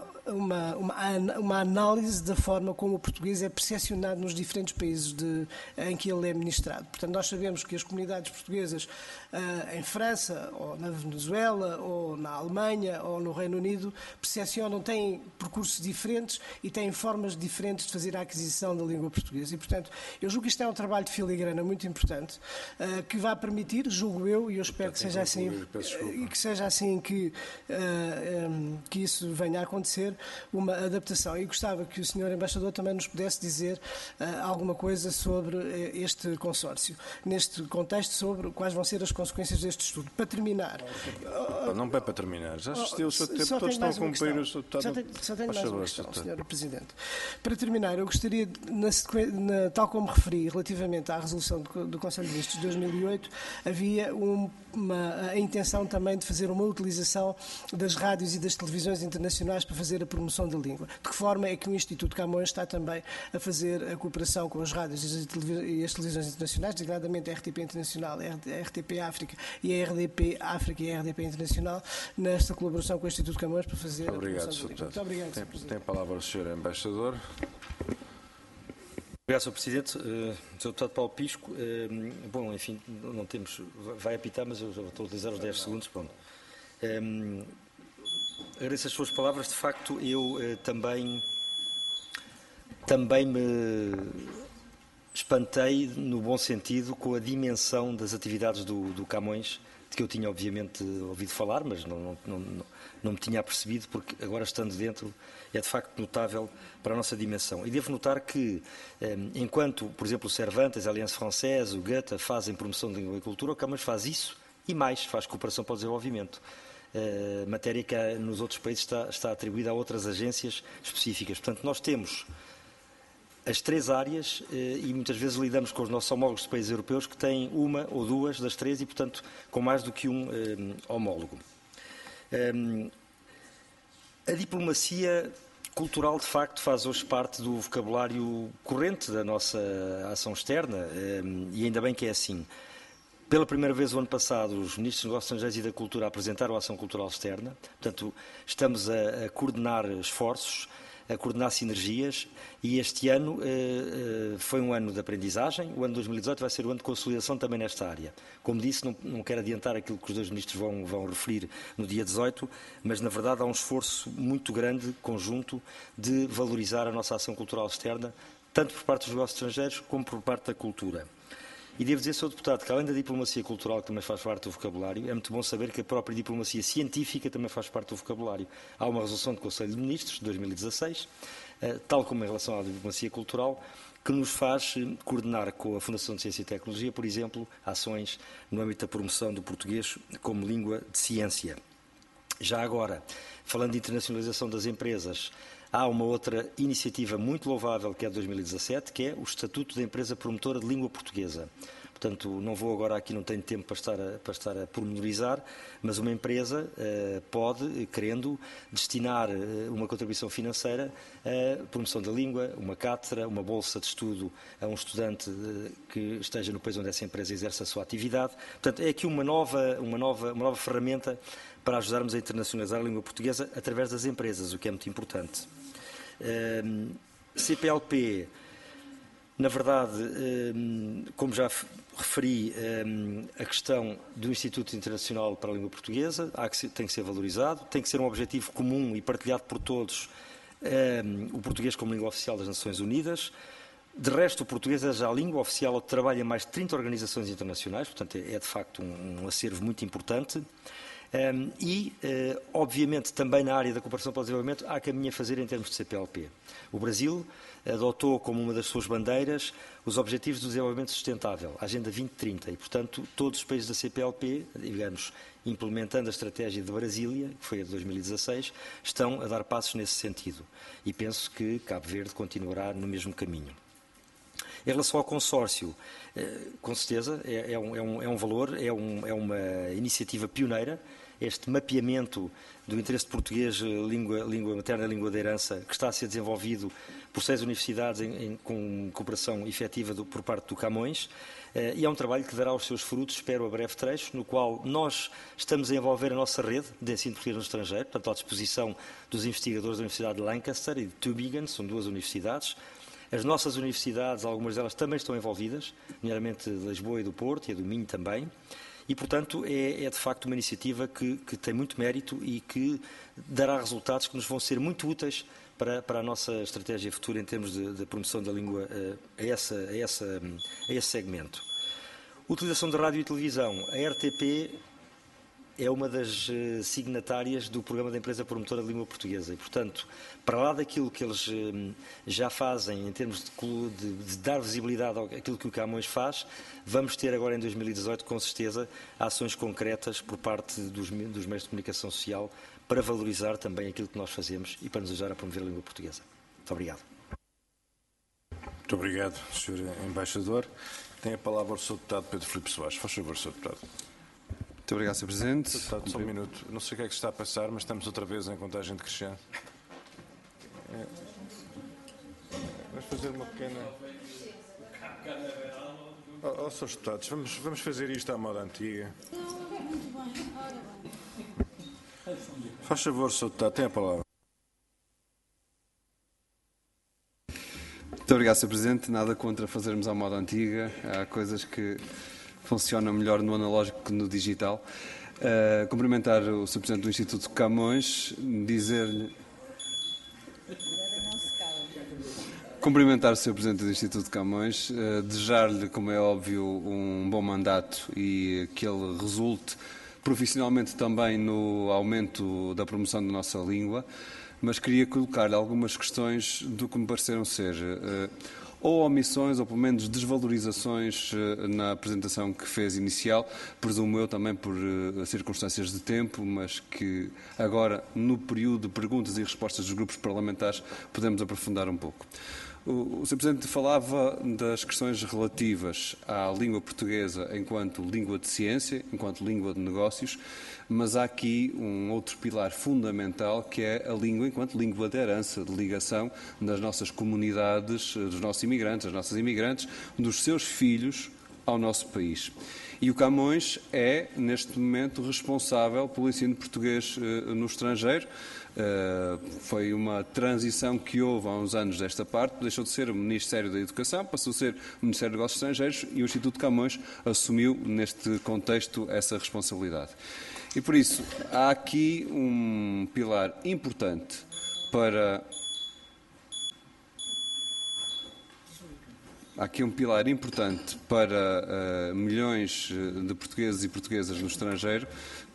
análise da forma como o português é percepcionado nos diferentes países em que ele é ministrado. Portanto, nós sabemos que as comunidades portuguesas em França, ou na Venezuela, ou na Alemanha, ou no Reino Unido, percepcionam, têm percursos diferentes e têm formas diferentes de fazer a aquisição da língua portuguesa. E, portanto, eu julgo que isto é um trabalho de filigrana muito importante, que vai permitir, julgo eu, e eu espero que seja assim, que isso venha a acontecer, uma adaptação. E gostava que o Sr. Embaixador também nos pudesse dizer alguma coisa sobre este consórcio, neste contexto, sobre quais vão ser as consequências deste estudo. Para terminar... Não é para terminar. Já assistiu o seu tempo, todos estão a cumprir o seu deputado. Só tenho mais uma questão, Sr. Presidente. Para terminar, eu gostaria, tal como referi, relativamente à resolução do Conselho de Ministros de 2008, havia a intenção também de fazer uma utilização das rádios e das televisões internacionais para fazer a promoção da língua. De que forma é que o Instituto Camões está também a fazer a cooperação com as rádios e as televisões internacionais, designadamente a RTP Internacional, a RTP África e a RDP África e a RDP Internacional, nesta colaboração com o Instituto Camões para fazer a promoção da língua. Muito obrigado, Sr. Presidente. Tem a palavra o Sr. Embaixador. Obrigado, Sr. Presidente. Sr. Deputado Paulo Pisco, bom, enfim, não temos, vai apitar, mas eu já estou a utilizar os 10 segundos, pronto. Agradeço as suas palavras. De facto, eu também me espantei, no bom sentido, com a dimensão das atividades do Camões, de que eu tinha, obviamente, ouvido falar, mas não me tinha apercebido, porque agora, estando dentro, é de facto notável para a nossa dimensão. E devo notar que, enquanto, por exemplo, o Cervantes, a Aliança Française, o Goethe fazem promoção da língua e cultura, o Camões faz isso e mais, faz cooperação para o desenvolvimento. Matéria que nos outros países está atribuída a outras agências específicas. Portanto, nós temos as 3 áreas e muitas vezes lidamos com os nossos homólogos de países europeus que têm uma ou 2 das 3 e, portanto, com mais do que um homólogo. A diplomacia cultural, de facto, faz hoje parte do vocabulário corrente da nossa ação externa e ainda bem que é assim. Pela primeira vez, o ano passado, os Ministros dos Negócios Estrangeiros e da Cultura apresentaram a ação cultural externa. Portanto, estamos a coordenar esforços, a coordenar sinergias e este ano foi um ano de aprendizagem. O ano de 2018 vai ser o ano de consolidação também nesta área. Como disse, não quero adiantar aquilo que os 2 Ministros vão referir no dia 18, mas na verdade há um esforço muito grande, conjunto, de valorizar a nossa ação cultural externa, tanto por parte dos negócios estrangeiros como por parte da cultura. E devo dizer, Sr. Deputado, que além da diplomacia cultural, que também faz parte do vocabulário, é muito bom saber que a própria diplomacia científica também faz parte do vocabulário. Há uma resolução do Conselho de Ministros, de 2016, tal como em relação à diplomacia cultural, que nos faz coordenar com a Fundação de Ciência e Tecnologia, por exemplo, ações no âmbito da promoção do português como língua de ciência. Já agora, falando de internacionalização das empresas, há uma outra iniciativa muito louvável, que é de 2017, que é o Estatuto da Empresa Promotora de Língua Portuguesa. Portanto, não vou agora aqui, não tenho tempo para estar a pormenorizar, mas uma empresa pode, querendo, destinar uma contribuição financeira à promoção da língua, uma cátedra, uma bolsa de estudo a um estudante que esteja no país onde essa empresa exerce a sua atividade. Portanto, é aqui uma nova ferramenta para ajudarmos a internacionalizar a língua portuguesa através das empresas, o que é muito importante. CPLP, na verdade, como já referi, a questão do Instituto Internacional para a Língua Portuguesa tem que ser valorizado, tem que ser um objetivo comum e partilhado por todos, o português como língua oficial das Nações Unidas. De resto, o português é já a língua oficial onde trabalha mais de 30 organizações internacionais, portanto é de facto um acervo muito importante. Obviamente, também na área da cooperação para o desenvolvimento há caminho a fazer em termos de CPLP. O Brasil adotou como uma das suas bandeiras os Objetivos do Desenvolvimento Sustentável, a Agenda 2030, e, portanto, todos os países da CPLP, digamos, implementando a estratégia de Brasília, que foi a de 2016, estão a dar passos nesse sentido. E penso que Cabo Verde continuará no mesmo caminho. Em relação ao consórcio, com certeza é um valor, é uma iniciativa pioneira, este mapeamento do interesse português, língua materna e língua da herança, que está a ser desenvolvido por 6 universidades com cooperação efetiva por parte do Camões, e é um trabalho que dará os seus frutos, espero, a breve trecho, no qual nós estamos a envolver a nossa rede de ensino português no estrangeiro, portanto, à disposição dos investigadores da Universidade de Lancaster e de Tübingen, são 2 universidades. As nossas universidades, algumas delas também estão envolvidas, nomeadamente de Lisboa e do Porto e a do Minho também, e, portanto, é de facto uma iniciativa que tem muito mérito e que dará resultados que nos vão ser muito úteis para a nossa estratégia futura em termos de promoção da língua a esse segmento. Utilização de rádio e televisão. A RTP é uma das signatárias do Programa da Empresa Promotora de Língua Portuguesa e, portanto, para lá daquilo que eles já fazem em termos de dar visibilidade àquilo que o Camões faz, vamos ter agora em 2018, com certeza, ações concretas por parte dos meios de comunicação social para valorizar também aquilo que nós fazemos e para nos ajudar a promover a língua portuguesa. Muito obrigado. Muito obrigado, Sr. Embaixador. Tem a palavra o Sr. Deputado Pedro Filipe Soares. Faz favor, Sr. Deputado. Muito obrigado, Sr. Presidente. Sr. Deputado, só um minuto. Não sei o que é que se está a passar, mas estamos outra vez em contagem decrescente. Vamos fazer uma pequena... Srs. Deputados, vamos fazer isto à moda antiga. Faz favor, Sr. Deputado, tem a palavra. Muito obrigado, Sr. Presidente. Nada contra fazermos à moda antiga. Há coisas que funcionam melhor no analógico que no digital. Cumprimentar o Sr. Presidente do Instituto Camões, dizer-lhe... Cumprimentar o Sr. Presidente do Instituto Camões, desejar-lhe, como é óbvio, um bom mandato e que ele resulte profissionalmente também no aumento da promoção da nossa língua, mas queria colocar-lhe algumas questões do que me pareceram ser ou omissões ou pelo menos desvalorizações na apresentação que fez inicial, presumo eu também por circunstâncias de tempo, mas que agora, no período de perguntas e respostas dos grupos parlamentares, podemos aprofundar um pouco. O Sr. Presidente falava das questões relativas à língua portuguesa enquanto língua de ciência, enquanto língua de negócios, mas há aqui um outro pilar fundamental que é a língua enquanto língua de herança, de ligação das nossas comunidades, dos nossos imigrantes, das nossas imigrantes, dos seus filhos ao nosso país. E o Camões é, neste momento, responsável pelo ensino português no estrangeiro. Foi uma transição que houve há uns anos desta parte, deixou de ser o Ministério da Educação, passou a ser o Ministério dos Negócios Estrangeiros e o Instituto Camões assumiu, neste contexto, essa responsabilidade. E por isso, há aqui um pilar importante para há aqui um pilar importante para milhões de portugueses e portuguesas no estrangeiro,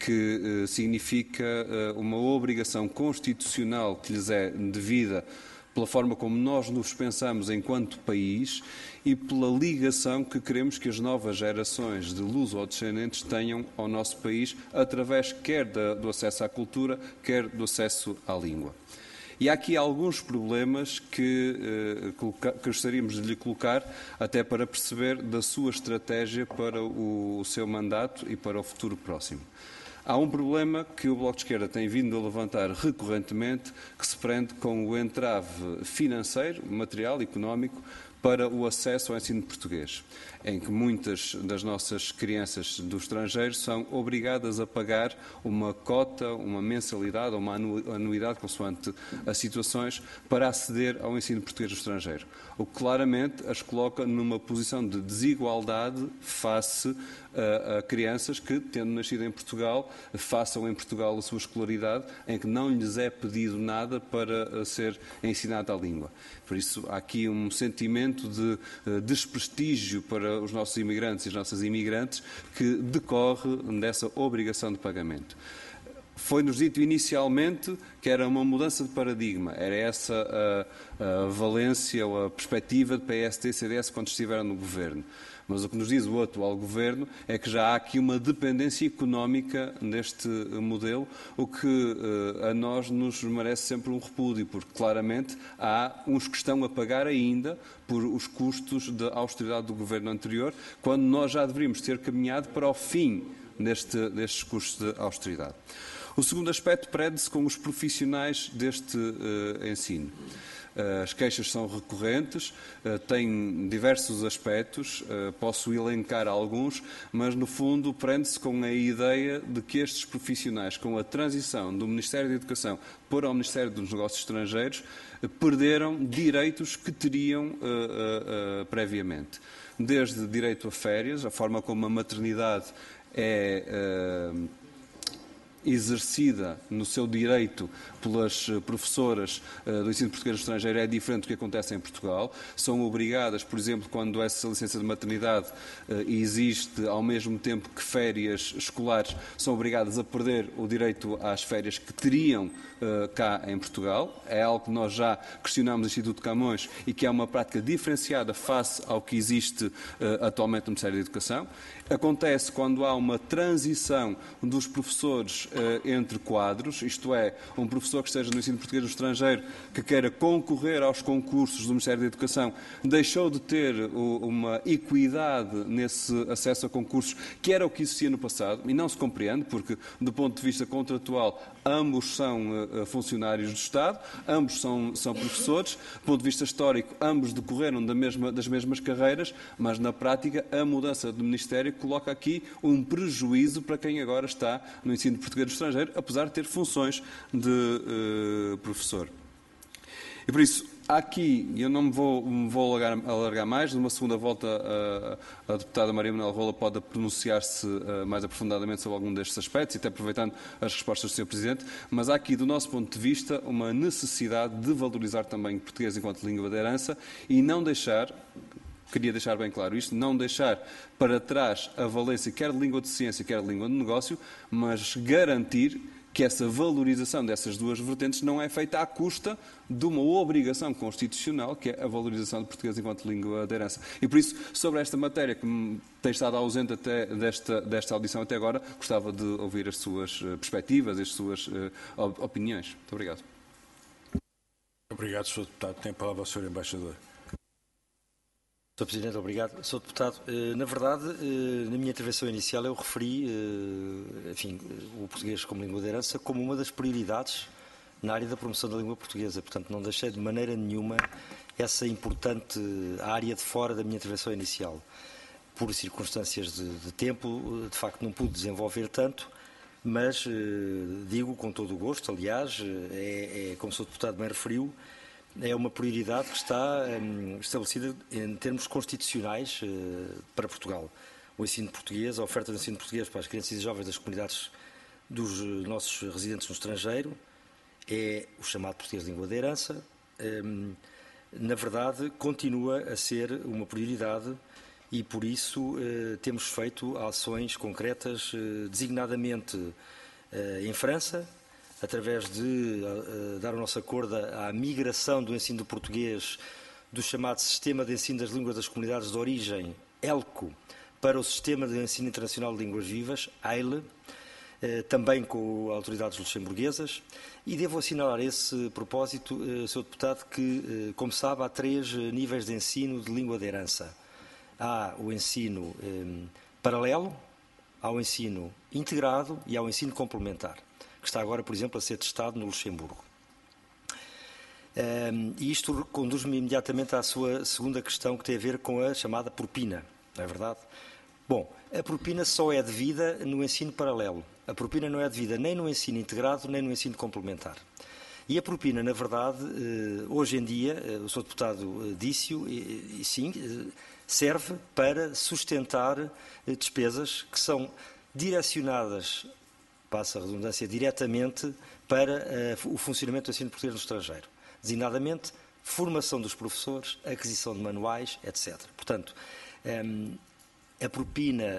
que significa uma obrigação constitucional que lhes é devida pela forma como nós nos pensamos enquanto país e pela ligação que queremos que as novas gerações de luso-descendentes tenham ao nosso país, através quer do acesso à cultura, quer do acesso à língua. E há aqui alguns problemas que gostaríamos de lhe colocar, até para perceber da sua estratégia para o seu mandato e para o futuro próximo. Há um problema que o Bloco de Esquerda tem vindo a levantar recorrentemente, que se prende com o entrave financeiro, material, económico, para o acesso ao ensino português, em que muitas das nossas crianças do estrangeiro são obrigadas a pagar uma cota, uma mensalidade ou uma anuidade, consoante as situações, para aceder ao ensino português do estrangeiro, o que claramente as coloca numa posição de desigualdade face a crianças que, tendo nascido em Portugal, façam em Portugal a sua escolaridade, em que não lhes é pedido nada para ser ensinada a língua. Por isso, há aqui um sentimento de desprestígio para os nossos imigrantes e as nossas imigrantes que decorre dessa obrigação de pagamento. Foi-nos dito inicialmente que era uma mudança de paradigma, era essa a valência ou a perspectiva de PSD e CDS quando estiveram no governo. Mas o que nos diz o atual governo é que já há aqui uma dependência económica neste modelo, o que a nós nos merece sempre um repúdio, porque claramente há uns que estão a pagar ainda por os custos da austeridade do governo anterior, quando nós já deveríamos ter caminhado para o fim destes custos de austeridade. O segundo aspecto prende-se com os profissionais deste ensino. As queixas são recorrentes, têm diversos aspectos, posso elencar alguns, mas no fundo prende-se com a ideia de que estes profissionais, com a transição do Ministério da Educação para o Ministério dos Negócios Estrangeiros, perderam direitos que teriam previamente. Desde direito a férias, a forma como a maternidade é exercida no seu direito pelas professoras do ensino português estrangeiro é diferente do que acontece em Portugal. São obrigadas, por exemplo, quando essa licença de maternidade existe ao mesmo tempo que férias escolares, são obrigadas a perder o direito às férias que teriam cá em Portugal. É algo que nós já questionamos no Instituto Camões e que é uma prática diferenciada face ao que existe atualmente no Ministério da Educação. Acontece quando há uma transição dos professores entre quadros, isto é, um professor que esteja no ensino português do estrangeiro que queira concorrer aos concursos do Ministério da Educação, deixou de ter uma equidade nesse acesso a concursos, que era o que existia no passado, e não se compreende, porque, do ponto de vista contratual, ambos são funcionários do Estado, ambos são professores, do ponto de vista histórico, ambos decorreram das mesmas carreiras, mas, na prática, a mudança de Ministério coloca aqui um prejuízo para quem agora está no ensino português do estrangeiro, apesar de ter funções de professor. E por isso, aqui, eu não me vou alargar mais, numa segunda volta a deputada Maria Manuel Rola pode pronunciar-se mais aprofundadamente sobre algum destes aspectos, e até aproveitando as respostas do Sr. Presidente, mas há aqui, do nosso ponto de vista, uma necessidade de valorizar também o português enquanto língua de herança e não deixar, queria deixar bem claro isto, não deixar para trás a valência quer de língua de ciência, quer de língua de negócio, mas garantir que essa valorização dessas duas vertentes não é feita à custa de uma obrigação constitucional, que é a valorização do português enquanto língua de herança. E por isso, sobre esta matéria, que tem estado ausente até desta audição até agora, gostava de ouvir as suas perspectivas, as suas opiniões. Muito obrigado. Obrigado, Sr. Deputado. Tem a palavra o Sr. Embaixador. Sr. Presidente, obrigado. Sr. Deputado, na verdade, na minha intervenção inicial eu referi, o português como língua de herança como uma das prioridades na área da promoção da língua portuguesa. Portanto, não deixei de maneira nenhuma essa importante área de fora da minha intervenção inicial. Por circunstâncias de tempo, de facto, não pude desenvolver tanto, mas digo com todo o gosto, aliás, como o Sr. Deputado bem referiu, é uma prioridade que está estabelecida em termos constitucionais para Portugal. O ensino português, a oferta de ensino português para as crianças e jovens das comunidades dos nossos residentes no estrangeiro é o chamado português de língua de herança. na verdade, continua a ser uma prioridade e, por isso, temos feito ações concretas, designadamente em França, através de dar o nosso acordo à migração do ensino do português do chamado Sistema de Ensino das Línguas das Comunidades de Origem, ELCO, para o Sistema de Ensino Internacional de Línguas Vivas, AILE, também com autoridades luxemburguesas. E devo assinalar a esse propósito, Sr. Deputado, que, como sabe, há 3 níveis de ensino de língua de herança. Há o ensino paralelo, há o ensino integrado e há o ensino complementar, que está agora, por exemplo, a ser testado no Luxemburgo. E isto conduz-me imediatamente à sua segunda questão, que tem a ver com a chamada propina, não é verdade? Bom, a propina só é devida no ensino paralelo. A propina não é devida nem no ensino integrado, nem no ensino complementar. E a propina, na verdade, hoje em dia, o Sr. Deputado disse-o, e sim, serve para sustentar despesas que são direcionadas, passa a redundância, diretamente para o funcionamento do ensino português no estrangeiro. Designadamente, formação dos professores, aquisição de manuais, etc. Portanto, a propina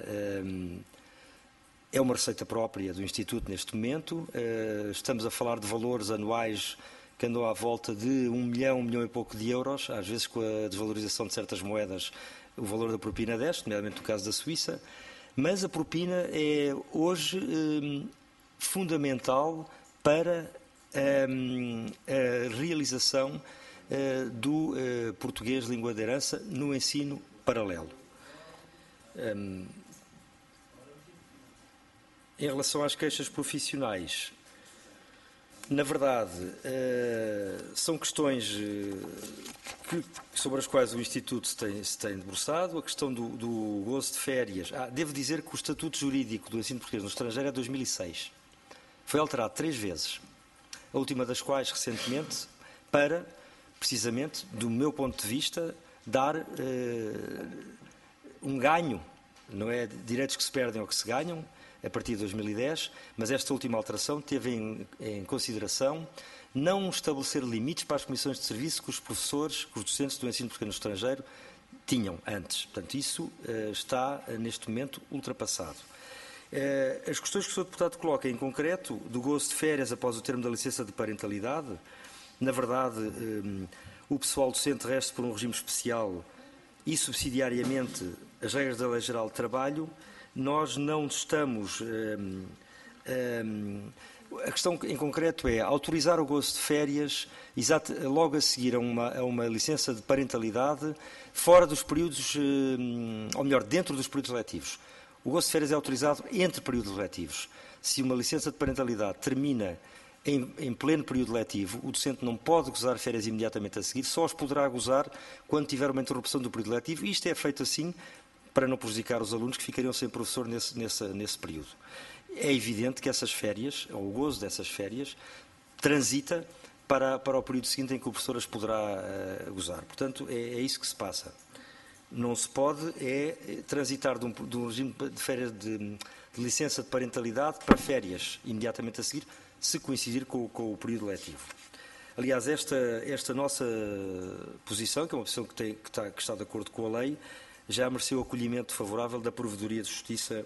é uma receita própria do Instituto neste momento. Estamos a falar de valores anuais que andam à volta de 1 milhão e pouco de euros, às vezes com a desvalorização de certas moedas o valor da propina desce, nomeadamente no caso da Suíça, mas a propina é hoje fundamental para a realização do português língua de herança no ensino paralelo. Em relação às queixas profissionais, na verdade, são questões sobre as quais o Instituto se tem debruçado. A questão do gozo de férias. Devo dizer que o Estatuto Jurídico do Ensino Português no Estrangeiro é de 2006. Foi alterado 3 vezes, a última das quais recentemente, para, precisamente, do meu ponto de vista, dar um ganho. Não é direitos que se perdem ou que se ganham, a partir de 2010, mas esta última alteração teve em consideração não estabelecer limites para as comissões de serviço que os professores, que os docentes do ensino português no estrangeiro tinham antes. Portanto, isso está, neste momento, ultrapassado. As questões que o Sr. Deputado coloca, em concreto, do gozo de férias após o termo da licença de parentalidade, na verdade, o pessoal docente resta por um regime especial e, subsidiariamente, as regras da Lei Geral de Trabalho. Nós não estamos... a questão em concreto é autorizar o gozo de férias logo a seguir a uma licença de parentalidade fora dos períodos, ou melhor, dentro dos períodos letivos. O gozo de férias é autorizado entre períodos letivos. Se uma licença de parentalidade termina em pleno período letivo, o docente não pode gozar férias imediatamente a seguir, só as poderá gozar quando tiver uma interrupção do período letivo, e isto é feito assim para não prejudicar os alunos que ficariam sem professor nesse período. É evidente que essas férias, ou o gozo dessas férias, transita para o período seguinte em que o professor as poderá gozar. Portanto, é isso que se passa. Não se pode transitar de um regime de férias de licença de parentalidade para férias imediatamente a seguir, se coincidir com o período letivo. Aliás, esta nossa posição, que é uma posição que está de acordo com a lei, já mereceu acolhimento favorável da Provedoria de Justiça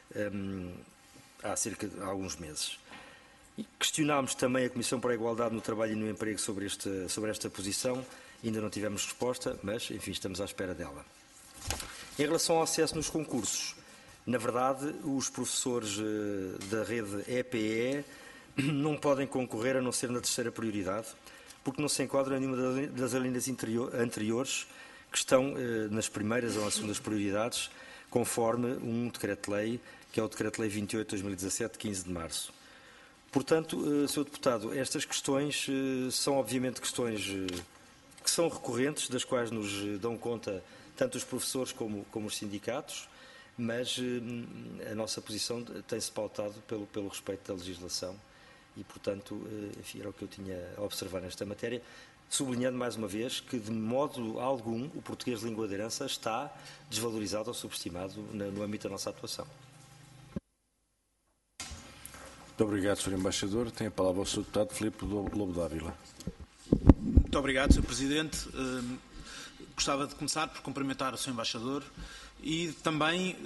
há cerca de alguns meses. E questionámos também a Comissão para a Igualdade no Trabalho e no Emprego sobre esta posição, ainda não tivemos resposta, mas, enfim, estamos à espera dela. Em relação ao acesso nos concursos, na verdade, os professores da rede EPE não podem concorrer a não ser na terceira prioridade, porque não se enquadram em nenhuma das linhas anteriores que estão nas primeiras ou nas segundas prioridades, conforme um decreto-lei, que é o Decreto-Lei 28 de 2017, de 15 de março. Portanto, Sr. Deputado, estas questões são obviamente questões que são recorrentes, das quais nos dão conta tanto os professores como os sindicatos, mas a nossa posição tem-se pautado pelo respeito da legislação e, portanto, enfim, era o que eu tinha a observar nesta matéria, sublinhando mais uma vez que, de modo algum, o português de língua de herança está desvalorizado ou subestimado no âmbito da nossa atuação. Muito obrigado, Sr. Embaixador. Tem a palavra o Sr. Deputado Filipe Lobo Dávila. Muito obrigado, Sr. Presidente. Gostava de começar por cumprimentar o Sr. Embaixador e também,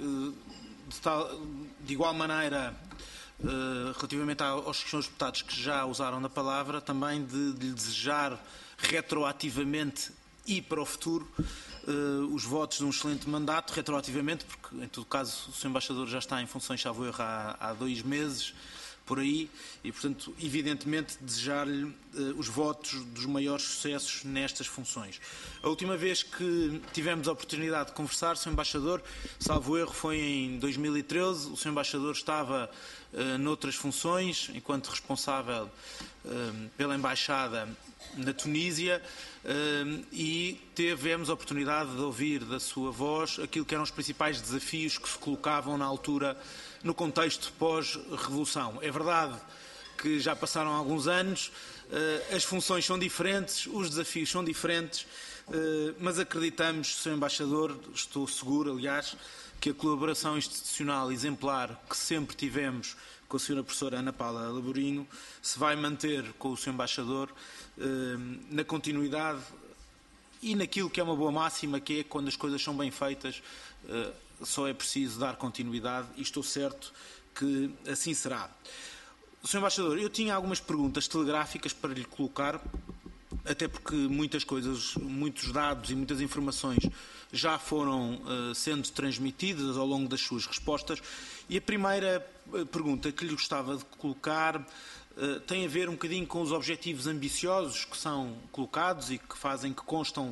de igual maneira, relativamente aos senhores deputados que já usaram da palavra, também de lhe desejar retroativamente e para o futuro os votos de um excelente mandato, retroativamente, porque em todo caso o Sr. Embaixador já está em funções, salvo erro, há 2 meses, por aí, e portanto, evidentemente, desejar-lhe os votos dos maiores sucessos nestas funções. A última vez que tivemos a oportunidade de conversar, Sr. Embaixador, salvo erro, foi em 2013, o Sr. Embaixador estava noutras funções, enquanto responsável pela Embaixada na Tunísia, e tivemos a oportunidade de ouvir da sua voz aquilo que eram os principais desafios que se colocavam na altura no contexto pós-revolução. É verdade que já passaram alguns anos, as funções são diferentes, os desafios são diferentes, mas acreditamos, Sr. Embaixador, estou seguro, aliás, que a colaboração institucional exemplar que sempre tivemos com a Sra. Professora Ana Paula Laborinho se vai manter com o Sr. Embaixador na continuidade e naquilo que é uma boa máxima, que é quando as coisas são bem feitas, só é preciso dar continuidade, e estou certo que assim será. Sr. Embaixador, eu tinha algumas perguntas telegráficas para lhe colocar, até porque muitas coisas, muitos dados e muitas informações já foram sendo transmitidas ao longo das suas respostas, e a primeira pergunta que lhe gostava de colocar tem a ver um bocadinho com os objetivos ambiciosos que são colocados e que fazem que constam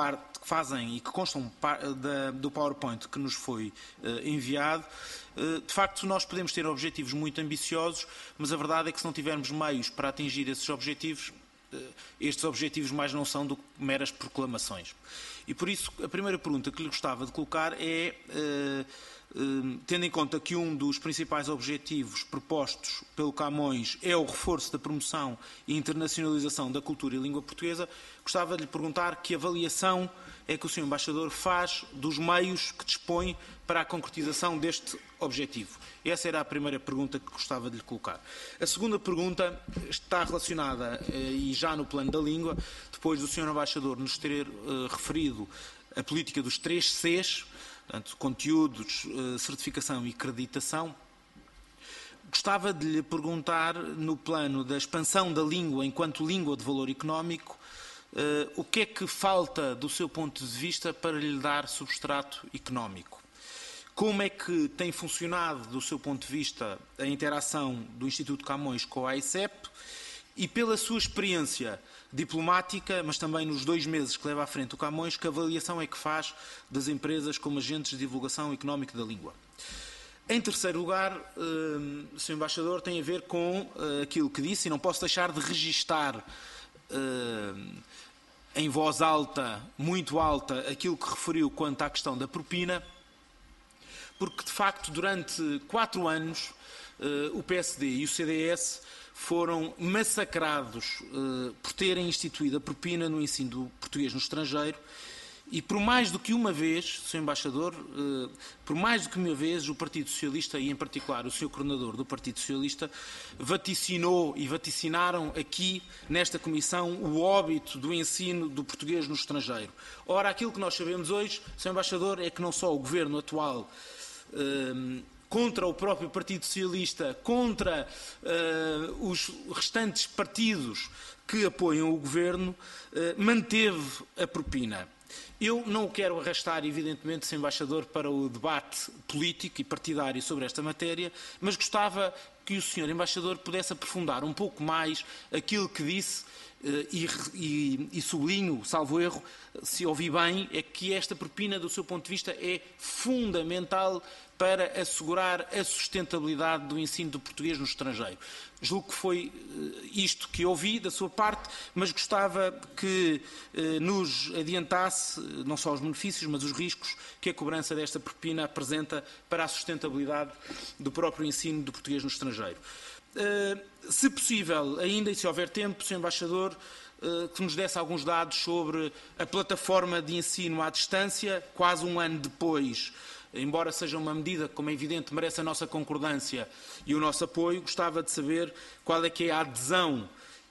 do PowerPoint que nos foi enviado. De facto, nós podemos ter objetivos muito ambiciosos, mas a verdade é que se não tivermos meios para atingir esses objetivos, estes objetivos mais não são do que meras proclamações. E por isso, a primeira pergunta que lhe gostava de colocar é, tendo em conta que um dos principais objetivos propostos pelo Camões é o reforço da promoção e internacionalização da cultura e língua portuguesa, gostava de lhe perguntar que avaliação é que o Sr. Embaixador faz dos meios que dispõe para a concretização deste objetivo. Essa era a primeira pergunta que gostava de lhe colocar. A segunda pergunta está relacionada, e já no plano da língua, depois do Sr. Embaixador nos ter referido a política dos 3 Cs, portanto, conteúdos, certificação e acreditação. Gostava de lhe perguntar, no plano da expansão da língua enquanto língua de valor económico, o que é que falta do seu ponto de vista para lhe dar substrato económico? Como é que tem funcionado, do seu ponto de vista, a interação do Instituto Camões com a AICEP? E pela sua experiência diplomática, mas também nos 2 meses que leva à frente o Camões, que avaliação é que faz das empresas como agentes de divulgação económica da língua? Em terceiro lugar, Sr. Embaixador, tem a ver com aquilo que disse, e não posso deixar de registar em voz alta, muito alta, aquilo que referiu quanto à questão da propina, porque de facto durante 4 anos o PSD e o CDS foram massacrados por terem instituído a propina no ensino do português no estrangeiro, e por mais do que uma vez, Sr. Embaixador, por mais do que uma vez o Partido Socialista, e em particular o Sr. Coordenador do Partido Socialista, vaticinou e vaticinaram aqui nesta Comissão o óbito do ensino do português no estrangeiro. Ora, aquilo que nós sabemos hoje, Sr. Embaixador, é que não só o Governo atual, contra o próprio Partido Socialista, contra os restantes partidos que apoiam o Governo, manteve a propina. Eu não o quero arrastar, evidentemente, Sr. Embaixador, para o debate político e partidário sobre esta matéria, mas gostava que o Sr. Embaixador pudesse aprofundar um pouco mais aquilo que disse, e sublinho, salvo erro, se ouvi bem, é que esta propina, do seu ponto de vista, é fundamental para assegurar a sustentabilidade do ensino do português no estrangeiro. Julgo que foi isto que ouvi da sua parte, mas gostava que nos adiantasse não só os benefícios, mas os riscos que a cobrança desta propina apresenta para a sustentabilidade do próprio ensino do português no estrangeiro. Se possível, ainda e se houver tempo, Sr. Embaixador, que nos desse alguns dados sobre a plataforma de ensino à distância, quase um ano depois. Embora seja uma medida, como é evidente, merece a nossa concordância e o nosso apoio, gostava de saber qual é que é a adesão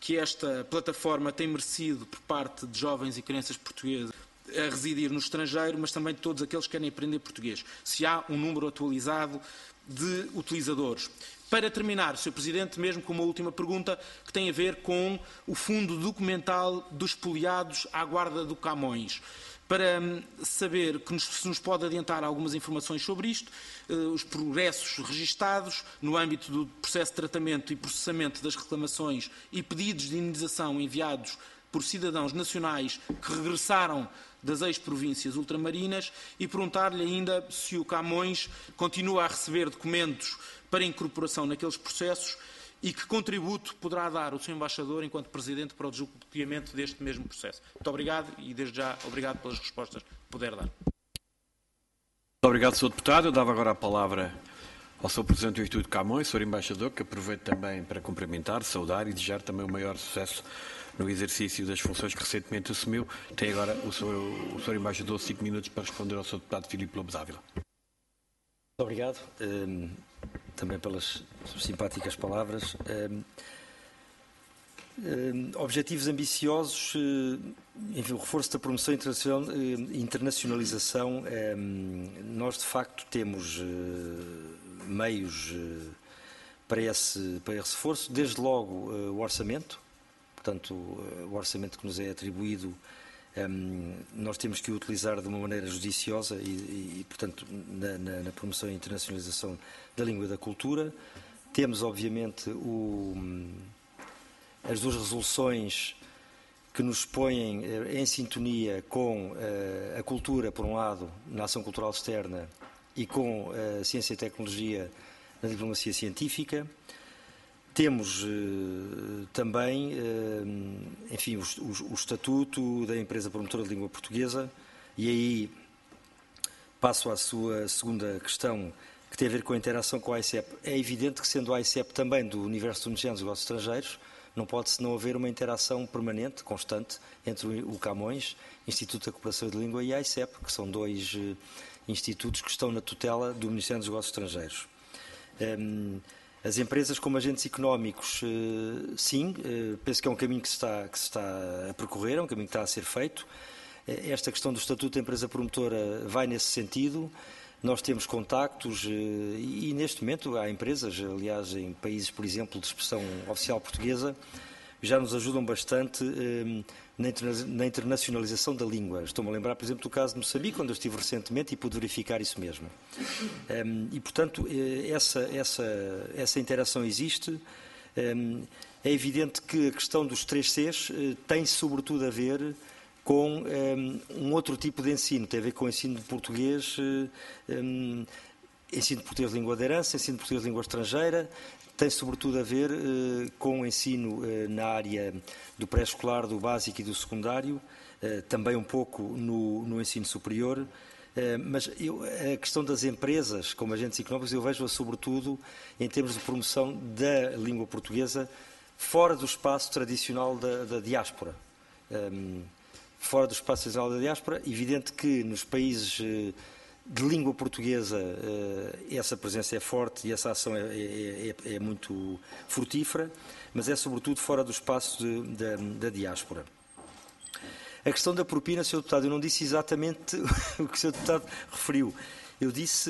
que esta plataforma tem merecido por parte de jovens e crianças portuguesas a residir no estrangeiro, mas também de todos aqueles que querem aprender português. Se há um número atualizado de utilizadores. Para terminar, Sr. Presidente, mesmo com uma última pergunta que tem a ver com o fundo documental dos espoliados à guarda do Camões. Para saber se nos pode adiantar algumas informações sobre isto, os progressos registados no âmbito do processo de tratamento e processamento das reclamações e pedidos de indenização enviados por cidadãos nacionais que regressaram das ex-províncias ultramarinas e perguntar-lhe ainda se o Camões continua a receber documentos para incorporação naqueles processos e que contributo poderá dar o Sr. Embaixador enquanto Presidente para o desbloqueamento deste mesmo processo. Muito obrigado e, desde já, obrigado pelas respostas que puder dar. Muito obrigado, Sr. Deputado. Eu dava agora a palavra ao Sr. Presidente do Instituto Camões, Sr. Embaixador, que aproveito também para cumprimentar, saudar e desejar também o maior sucesso no exercício das funções que recentemente assumiu. Tem agora o Sr. Embaixador 5 minutos para responder ao Sr. Deputado Filipe Lobo Dávila. Muito obrigado também pelas simpáticas palavras. Objetivos ambiciosos, enfim, o reforço da promoção e internacionalização. Nós, de facto, temos meios para esse reforço, desde logo o orçamento. Portanto, o orçamento que nos é atribuído, nós temos que o utilizar de uma maneira judiciosa e portanto, na promoção e internacionalização da língua e da cultura. Temos, obviamente, as duas resoluções que nos põem em sintonia com a cultura, por um lado, na ação cultural externa, e com a ciência e tecnologia na diplomacia científica. Temos também, enfim, o Estatuto da Empresa Promotora de Língua Portuguesa, e aí passo à sua segunda questão, que tem a ver com a interação com a AICEP. É evidente que, sendo a AICEP também do universo dos Ministérios dos Negócios Estrangeiros, não pode senão haver uma interação permanente, constante, entre o Camões, Instituto da Cooperação de Língua, e a AICEP, que são dois institutos que estão na tutela do Ministério dos Negócios Estrangeiros. As empresas como agentes económicos, sim, penso que é um caminho que se está a percorrer, é um caminho que está a ser feito. Esta questão do Estatuto da Empresa Promotora vai nesse sentido. Nós temos contactos e neste momento há empresas, aliás, em países, por exemplo, de expressão oficial portuguesa, já nos ajudam bastante na internacionalização da língua. Estou-me a lembrar, por exemplo, do caso de Moçambique, onde eu estive recentemente e pude verificar isso mesmo. E, portanto, essa interação existe. É evidente que a questão dos 3 Cs tem, sobretudo, a ver com um outro tipo de ensino. Tem a ver com o ensino de português, ensino de português de língua de herança, ensino de português de língua estrangeira. Tem, sobretudo, a ver com o ensino na área do pré-escolar, do básico e do secundário, também um pouco no ensino superior, mas a questão das empresas como agentes económicos eu vejo-a, sobretudo, em termos de promoção da língua portuguesa fora do espaço tradicional da diáspora. Fora do espaço tradicional da diáspora, evidente que nos países de língua portuguesa essa presença é forte e essa ação é muito frutífera, mas é sobretudo fora do espaço da diáspora. A questão da propina, Sr. Deputado, eu não disse exatamente o que o Sr. Deputado referiu. Eu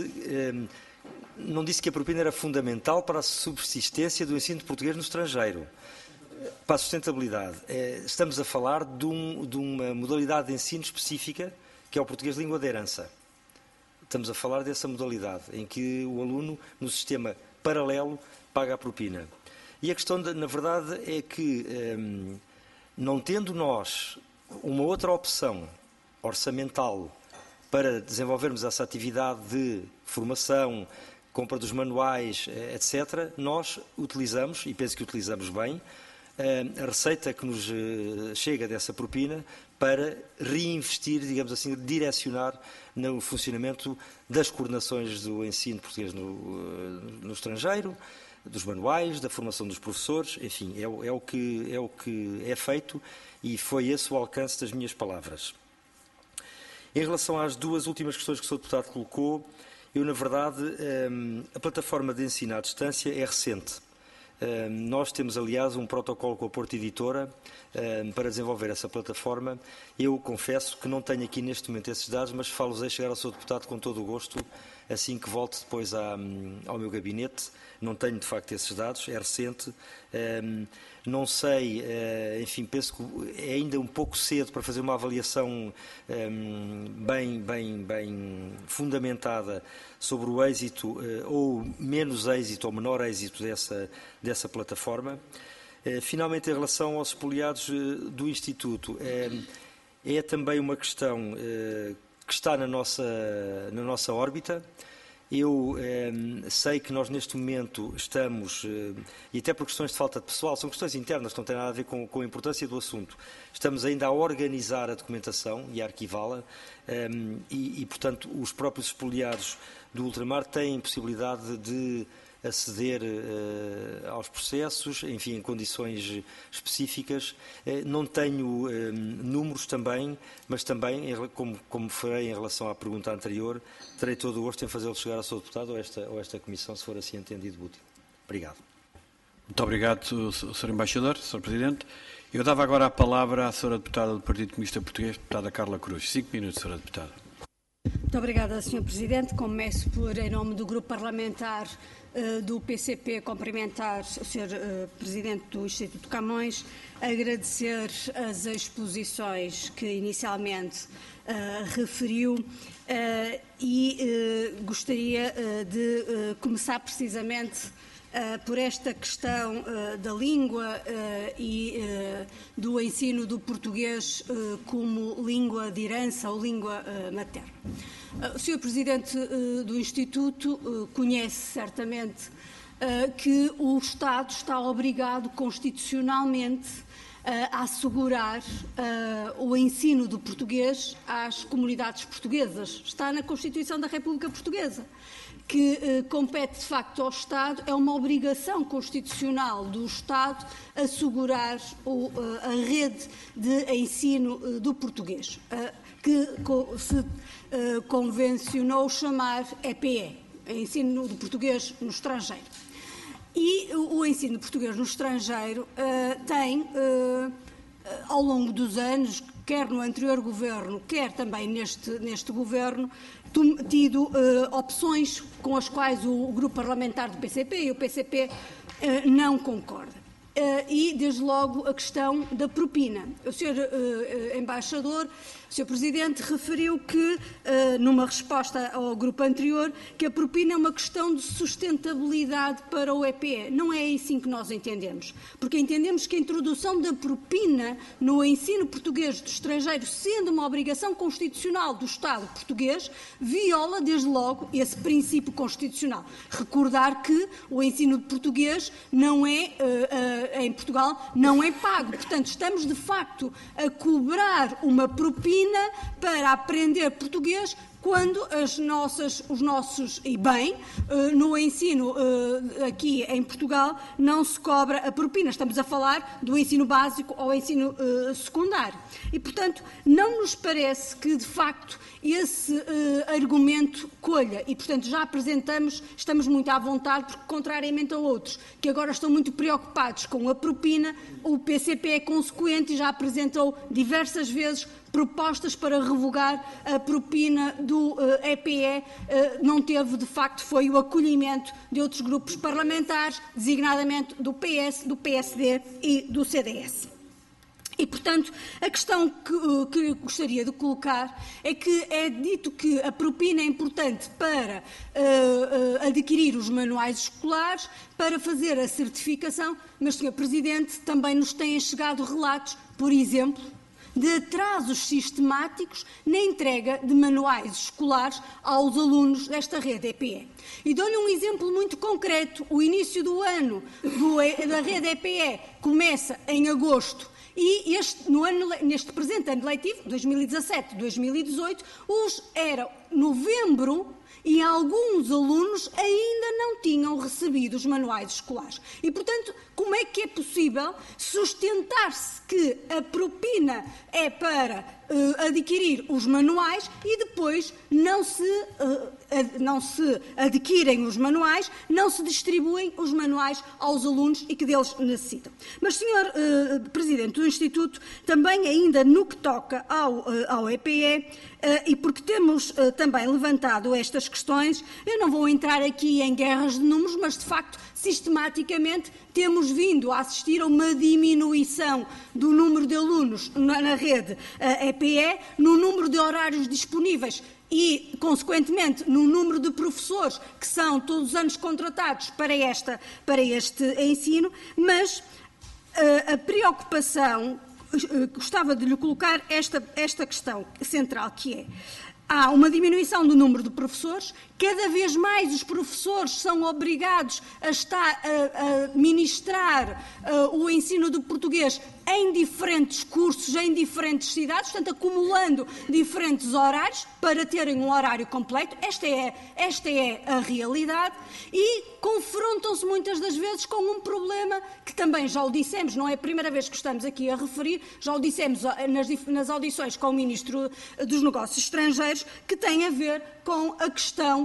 não disse que a propina era fundamental para a subsistência do ensino de português no estrangeiro, para a sustentabilidade. Estamos a falar de uma modalidade de ensino específica, que é o português de língua de herança. Estamos a falar dessa modalidade, em que o aluno, no sistema paralelo, paga a propina. E a questão, na verdade, é que, não tendo nós uma outra opção orçamental para desenvolvermos essa atividade de formação, compra dos manuais, etc., nós utilizamos, e penso que utilizamos bem, a receita que nos chega dessa propina para reinvestir, digamos assim, direcionar no funcionamento das coordenações do ensino português no estrangeiro, dos manuais, da formação dos professores, enfim, é o que é feito e foi esse o alcance das minhas palavras. Em relação às duas últimas questões que o Sr. Deputado colocou, eu, na verdade, a plataforma de ensino à distância é recente. Nós temos, aliás, um protocolo com a Porto Editora para desenvolver essa plataforma. Eu confesso que não tenho aqui neste momento esses dados, mas falo-os a chegar ao Sr. Deputado com todo o gosto, assim que volte depois ao meu gabinete. Não tenho, de facto, esses dados, é recente. Não sei, enfim, penso que é ainda um pouco cedo para fazer uma avaliação bem fundamentada sobre o êxito ou menos êxito ou menor êxito dessa plataforma. Finalmente, em relação aos expoliados do Instituto, é também uma questão que está na nossa órbita. Eu sei que nós neste momento estamos, e até por questões de falta de pessoal, são questões internas, não têm nada a ver com a importância do assunto, estamos ainda a organizar a documentação e a arquivá-la e, portanto, os próprios expoliados do ultramar têm possibilidade de aceder aos processos, enfim, em condições específicas. Não tenho números também, mas também, como farei em relação à pergunta anterior, terei todo o gosto em fazê-lo chegar ao Sr. Deputado ou esta Comissão, se for assim entendido útil. Obrigado. Muito obrigado, Sr. Embaixador, Sr. Presidente. Eu dava agora a palavra à Sra. Deputada do Partido Comunista Português, Deputada Carla Cruz. 5 minutos, Sra. Deputada. Muito obrigada, Sr. Presidente. Começo por, em nome do Grupo Parlamentar do PCP, cumprimentar o Sr. Presidente do Instituto Camões, agradecer as exposições que inicialmente referiu e gostaria de começar precisamente por esta questão da língua e do ensino do português como língua de herança ou língua materna. O Sr. Presidente do Instituto conhece certamente que o Estado está obrigado constitucionalmente a assegurar o ensino do português às comunidades portuguesas. Está na Constituição da República Portuguesa, que compete de facto ao Estado, é uma obrigação constitucional do Estado assegurar a rede de ensino do português, que se convencionou chamar EPE, Ensino do Português no Estrangeiro. E o ensino de português no estrangeiro tem, ao longo dos anos, quer no anterior governo, quer também neste governo, tido opções com as quais o grupo parlamentar do PCP e o PCP não concorda. E, desde logo, a questão da propina. O Sr. Embaixador, o Sr. Presidente, referiu que, numa resposta ao grupo anterior, que a propina é uma questão de sustentabilidade para o EPE. Não é assim que nós entendemos, porque entendemos que a introdução da propina no ensino português do estrangeiro, sendo uma obrigação constitucional do Estado português, viola, desde logo, esse princípio constitucional. Recordar que o ensino de português não é em Portugal não é pago. Portanto, estamos de facto a cobrar uma propina para aprender português quando no ensino aqui em Portugal não se cobra a propina. Estamos a falar do ensino básico ou ensino secundário. E, portanto, não nos parece que, de facto, esse argumento colha. E, portanto, já apresentamos, estamos muito à vontade, porque, contrariamente a outros, que agora estão muito preocupados com a propina, o PCP é consequente e já apresentou diversas vezes propostas para revogar a propina do EPE, não teve, de facto, foi o acolhimento de outros grupos parlamentares, designadamente do PS, do PSD e do CDS. E, portanto, a questão que gostaria de colocar é que é dito que a propina é importante para adquirir os manuais escolares, para fazer a certificação, mas, Sr. Presidente, também nos têm chegado relatos, por exemplo, de atrasos sistemáticos na entrega de manuais escolares aos alunos desta rede EPE. E dou-lhe um exemplo muito concreto. O início do ano da rede EPE começa em agosto e neste presente ano letivo, 2017-2018, novembro e alguns alunos ainda não tinham recebido os manuais escolares. E, portanto, como é que é possível sustentar-se que a propina é para adquirir os manuais e depois não se adquirem os manuais, não se distribuem os manuais aos alunos e que deles necessitam? Mas, Sr. Presidente do Instituto, também ainda no que toca ao EPE, e porque temos também levantado estas questões, eu não vou entrar aqui em guerras de números, mas de facto, sistematicamente, temos vindo a assistir a uma diminuição do número de alunos na rede EPE, no número de horários disponíveis e, consequentemente, no número de professores que são todos os anos contratados para este ensino, mas a preocupação, gostava de lhe colocar esta questão central, que é: há uma diminuição do número de professores, cada vez mais os professores são obrigados a ministrar o ensino do português em diferentes cursos, em diferentes cidades, portanto, acumulando diferentes horários para terem um horário completo. Esta é a realidade, e confrontam-se muitas das vezes com um problema que também já o dissemos, não é a primeira vez que estamos aqui a referir, já o dissemos nas audições com o Ministro dos Negócios Estrangeiros, que tem a ver com a questão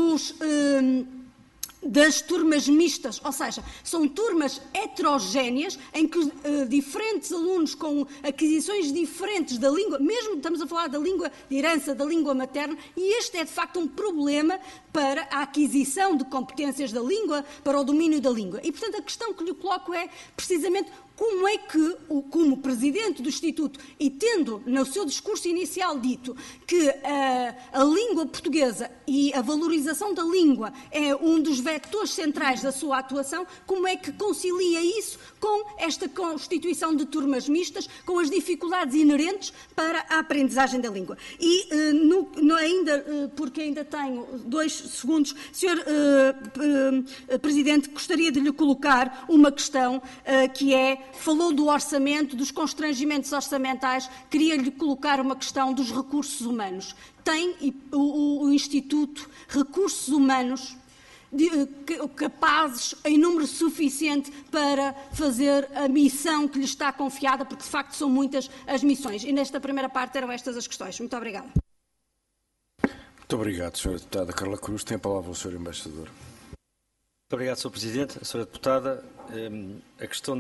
das turmas mistas, ou seja, são turmas heterogéneas em que diferentes alunos com aquisições diferentes da língua, mesmo estamos a falar da língua de herança, da língua materna, e este é de facto um problema para a aquisição de competências da língua, para o domínio da língua. E, portanto, a questão que lhe coloco é precisamente como é que, como Presidente do Instituto, e tendo no seu discurso inicial dito que a língua portuguesa e a valorização da língua é um dos vetores centrais da sua atuação, como é que concilia isso com esta constituição de turmas mistas, com as dificuldades inerentes para a aprendizagem da língua? E, porque ainda tenho 2 segundos, Sr. Presidente, gostaria de lhe colocar uma questão que é: falou do orçamento, dos constrangimentos orçamentais, queria-lhe colocar uma questão dos recursos humanos. Tem o Instituto recursos humanos capazes, em número suficiente, para fazer a missão que lhe está confiada, porque de facto são muitas as missões. E nesta primeira parte eram estas as questões. Muito obrigada. Muito obrigado, Sra. Deputada Carla Cruz. Tem a palavra o Sr. Embaixador. Muito obrigado, Sr. Presidente. Sra. Deputada, a questão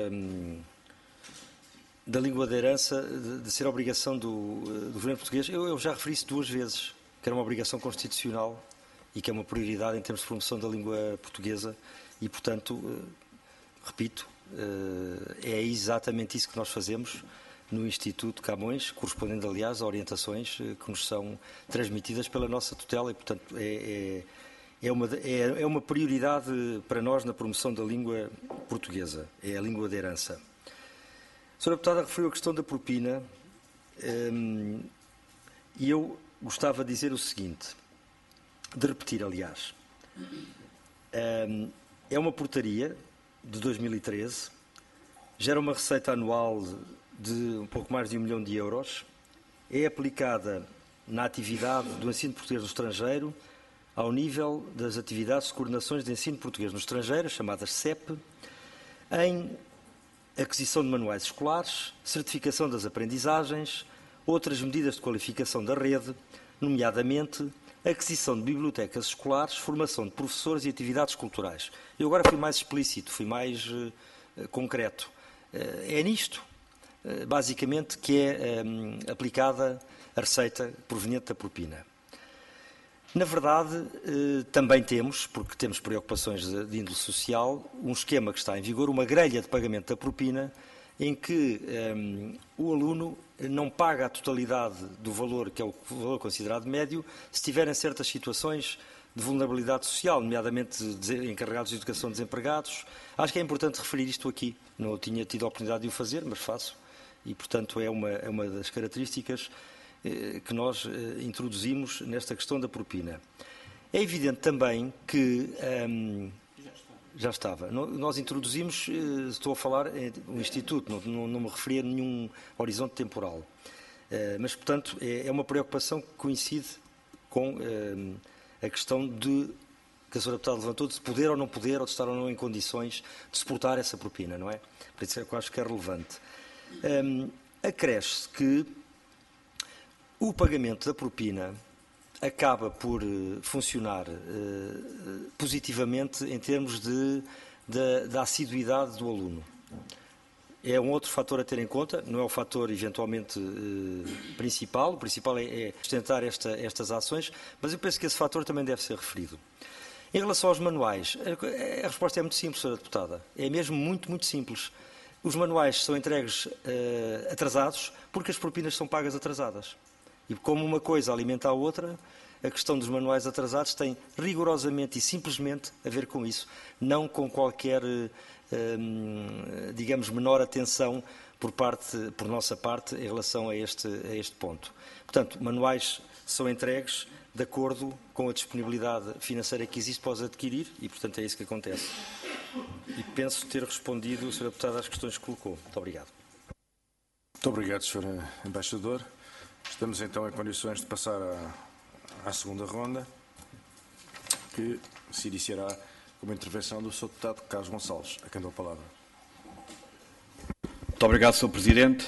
da língua da herança, de ser obrigação do governo português, eu já referi isso 2 vezes, que era uma obrigação constitucional e que é uma prioridade em termos de promoção da língua portuguesa e, portanto, repito, é exatamente isso que nós fazemos no Instituto Camões, correspondendo, aliás, a orientações que nos são transmitidas pela nossa tutela e, portanto, é uma prioridade para nós na promoção da língua portuguesa, é a língua de herança. A Sra. Deputada referiu a questão da propina e eu gostava de dizer o seguinte, de repetir, aliás. É uma portaria de 2013, gera uma receita anual de um pouco mais de 1 milhão de euros, é aplicada na atividade do ensino português no estrangeiro ao nível das atividades de coordenações de ensino português no estrangeiro, chamadas CEP, em aquisição de manuais escolares, certificação das aprendizagens, outras medidas de qualificação da rede, nomeadamente aquisição de bibliotecas escolares, formação de professores e atividades culturais. Eu agora fui mais explícito, fui mais concreto. É nisto, basicamente, que é aplicada a receita proveniente da propina. Na verdade, também temos, porque temos preocupações de índole social, um esquema que está em vigor, uma grelha de pagamento da propina, em que o aluno não paga a totalidade do valor, que é o valor considerado médio, se tiverem certas situações de vulnerabilidade social, nomeadamente encarregados de educação desempregados. Acho que é importante referir isto aqui. Não tinha tido a oportunidade de o fazer, mas faço. E, portanto, é uma das características que nós introduzimos nesta questão da propina. É evidente também que... já estava. Nós introduzimos, estou a falar, o Instituto, não me referi a nenhum horizonte temporal. Mas, portanto, é uma preocupação que coincide com a questão de que a Sra. Deputada levantou, de poder ou não poder, ou de estar ou não em condições de suportar essa propina, não é? Por isso é que eu acho que é relevante. Acresce que o pagamento da propina acaba por funcionar positivamente em termos da assiduidade do aluno. É um outro fator a ter em conta, não é o fator eventualmente principal. O principal é sustentar estas ações, mas eu penso que esse fator também deve ser referido. Em relação aos manuais, a resposta é muito simples, Sra. Deputada. É mesmo muito, muito simples. Os manuais são entregues atrasados porque as propinas são pagas atrasadas. E como uma coisa alimenta a outra, a questão dos manuais atrasados tem rigorosamente e simplesmente a ver com isso, não com qualquer, digamos, menor atenção por nossa parte em relação a este ponto. Portanto, manuais são entregues de acordo com a disponibilidade financeira que existe para os adquirir e, portanto, é isso que acontece. E penso ter respondido, Sra. Deputada, às questões que colocou. Muito obrigado. Muito obrigado, Sr. Embaixador. Estamos então em condições de passar à segunda ronda, que se iniciará com uma intervenção do Sr. Deputado Carlos Gonçalves, a quem dou a palavra. Muito obrigado, Sr. Presidente.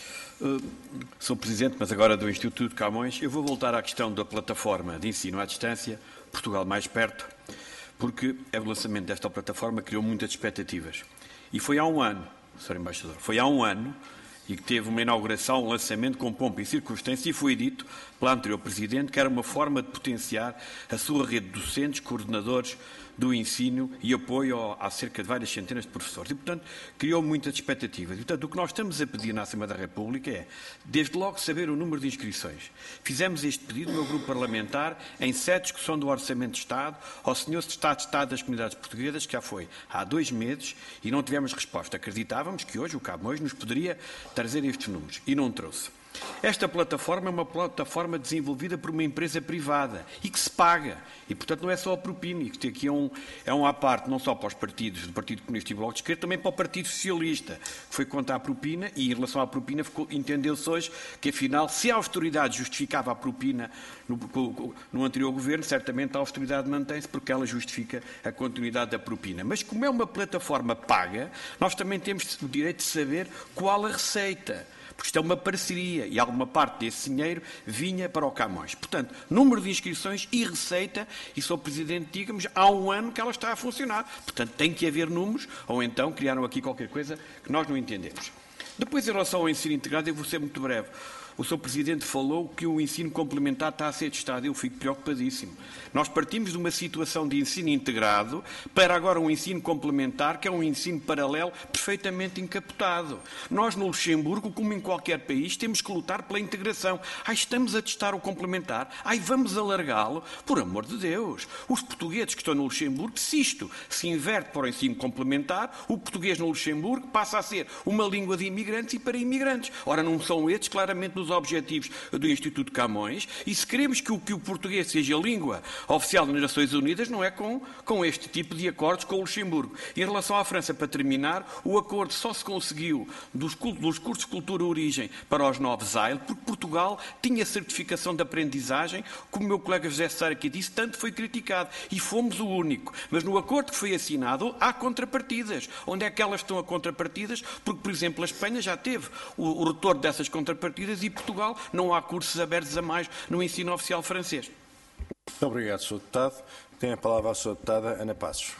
Sou Presidente, mas agora do Instituto Camões. Eu vou voltar à questão da plataforma de ensino à distância, Portugal Mais Perto, porque o lançamento desta plataforma criou muitas expectativas. E foi há um ano, Sr. Embaixador, foi há um ano e que teve uma inauguração, um lançamento com pompa e circunstância, e foi dito pela anterior Presidente que era uma forma de potenciar a sua rede de docentes, coordenadores do ensino e apoio a cerca de várias centenas de professores. E, portanto, criou muitas expectativas. E, portanto, o que nós estamos a pedir na Assembleia da República é, desde logo, saber o número de inscrições. Fizemos este pedido no meu grupo parlamentar em sede de discussão do Orçamento de Estado ao Sr. Secretário de Estado das Comunidades Portuguesas, que já foi há 2 meses, e não tivemos resposta. Acreditávamos que hoje o Camões nos poderia trazer estes números, e não trouxe. Esta plataforma é uma plataforma desenvolvida por uma empresa privada e que se paga. E, portanto, não é só a propina. Isto aqui é um à parte, não só para os partidos do Partido Comunista e Bloco de Esquerda, também para o Partido Socialista, que foi contra a propina, e em relação à propina entendeu-se hoje que, afinal, se a austeridade justificava a propina no anterior governo, certamente a austeridade mantém-se porque ela justifica a continuidade da propina. Mas como é uma plataforma paga, nós também temos o direito de saber qual a receita. Porque isto é uma parceria e alguma parte desse dinheiro vinha para o Camões. Portanto, número de inscrições e receita, e Sr. Presidente, diga-me, há um ano que ela está a funcionar. Portanto, tem que haver números, ou então criaram aqui qualquer coisa que nós não entendemos. Depois, em relação ao ensino integrado, eu vou ser muito breve. O Sr. Presidente falou que o ensino complementar está a ser testado. Eu fico preocupadíssimo. Nós partimos de uma situação de ensino integrado para agora um ensino complementar, que é um ensino paralelo perfeitamente encapotado. Nós, no Luxemburgo, como em qualquer país, temos que lutar pela integração. Estamos a testar o complementar. Vamos alargá-lo. Por amor de Deus. Os portugueses que estão no Luxemburgo, se isto se inverte para o ensino complementar, o português no Luxemburgo passa a ser uma língua de imigrantes e para imigrantes. Ora, não são estes, claramente, dos objetivos do Instituto Camões, e se queremos que o português seja língua oficial das Nações Unidas, não é com este tipo de acordos com o Luxemburgo. Em relação à França, para terminar, o acordo só se conseguiu dos cursos de cultura-origem para os novos AIL, porque Portugal tinha certificação de aprendizagem, como o meu colega José Sara aqui disse, tanto foi criticado, e fomos o único. Mas no acordo que foi assinado, há contrapartidas. Onde é que elas estão a contrapartidas? Porque, por exemplo, a Espanha já teve o retorno dessas contrapartidas e Portugal não há cursos abertos a mais no ensino oficial francês. Muito obrigado, Sr. Deputado. Tem a palavra a Sra. Deputada Ana Passos.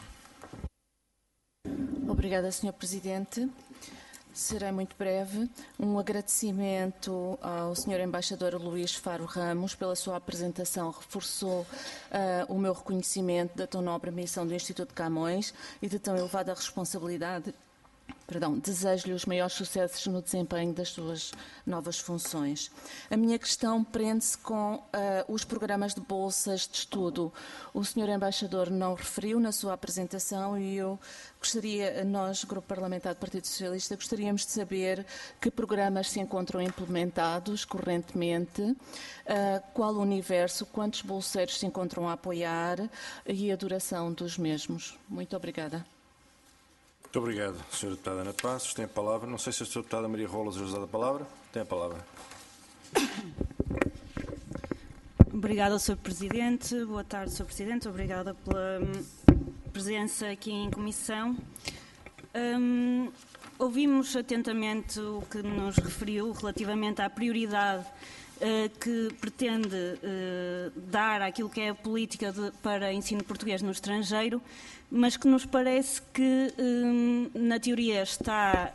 Obrigada, Sr. Presidente. Serei muito breve. Um agradecimento ao Sr. Embaixador Luís Faro Ramos pela sua apresentação. Reforçou o meu reconhecimento da tão nobre missão do Instituto Camões e de tão elevada responsabilidade. Desejo-lhe os maiores sucessos no desempenho das suas novas funções. A minha questão prende-se com os programas de bolsas de estudo. O Sr. Embaixador não referiu na sua apresentação e eu gostaria, nós, Grupo Parlamentar do Partido Socialista, gostaríamos de saber que programas se encontram implementados correntemente, qual o universo, quantos bolseiros se encontram a apoiar e a duração dos mesmos. Muito obrigada. Muito obrigado, Sra. Deputada Ana Passos. Tem a palavra. Não sei se a Sra. Deputada Maria Rolas já usou a palavra. Tem a palavra. Obrigada, Sr. Presidente. Boa tarde, Sr. Presidente. Obrigada pela presença aqui em comissão. Ouvimos atentamente o que nos referiu relativamente à prioridade que pretende dar àquilo que é a política para ensino português no estrangeiro, mas que nos parece que na teoria está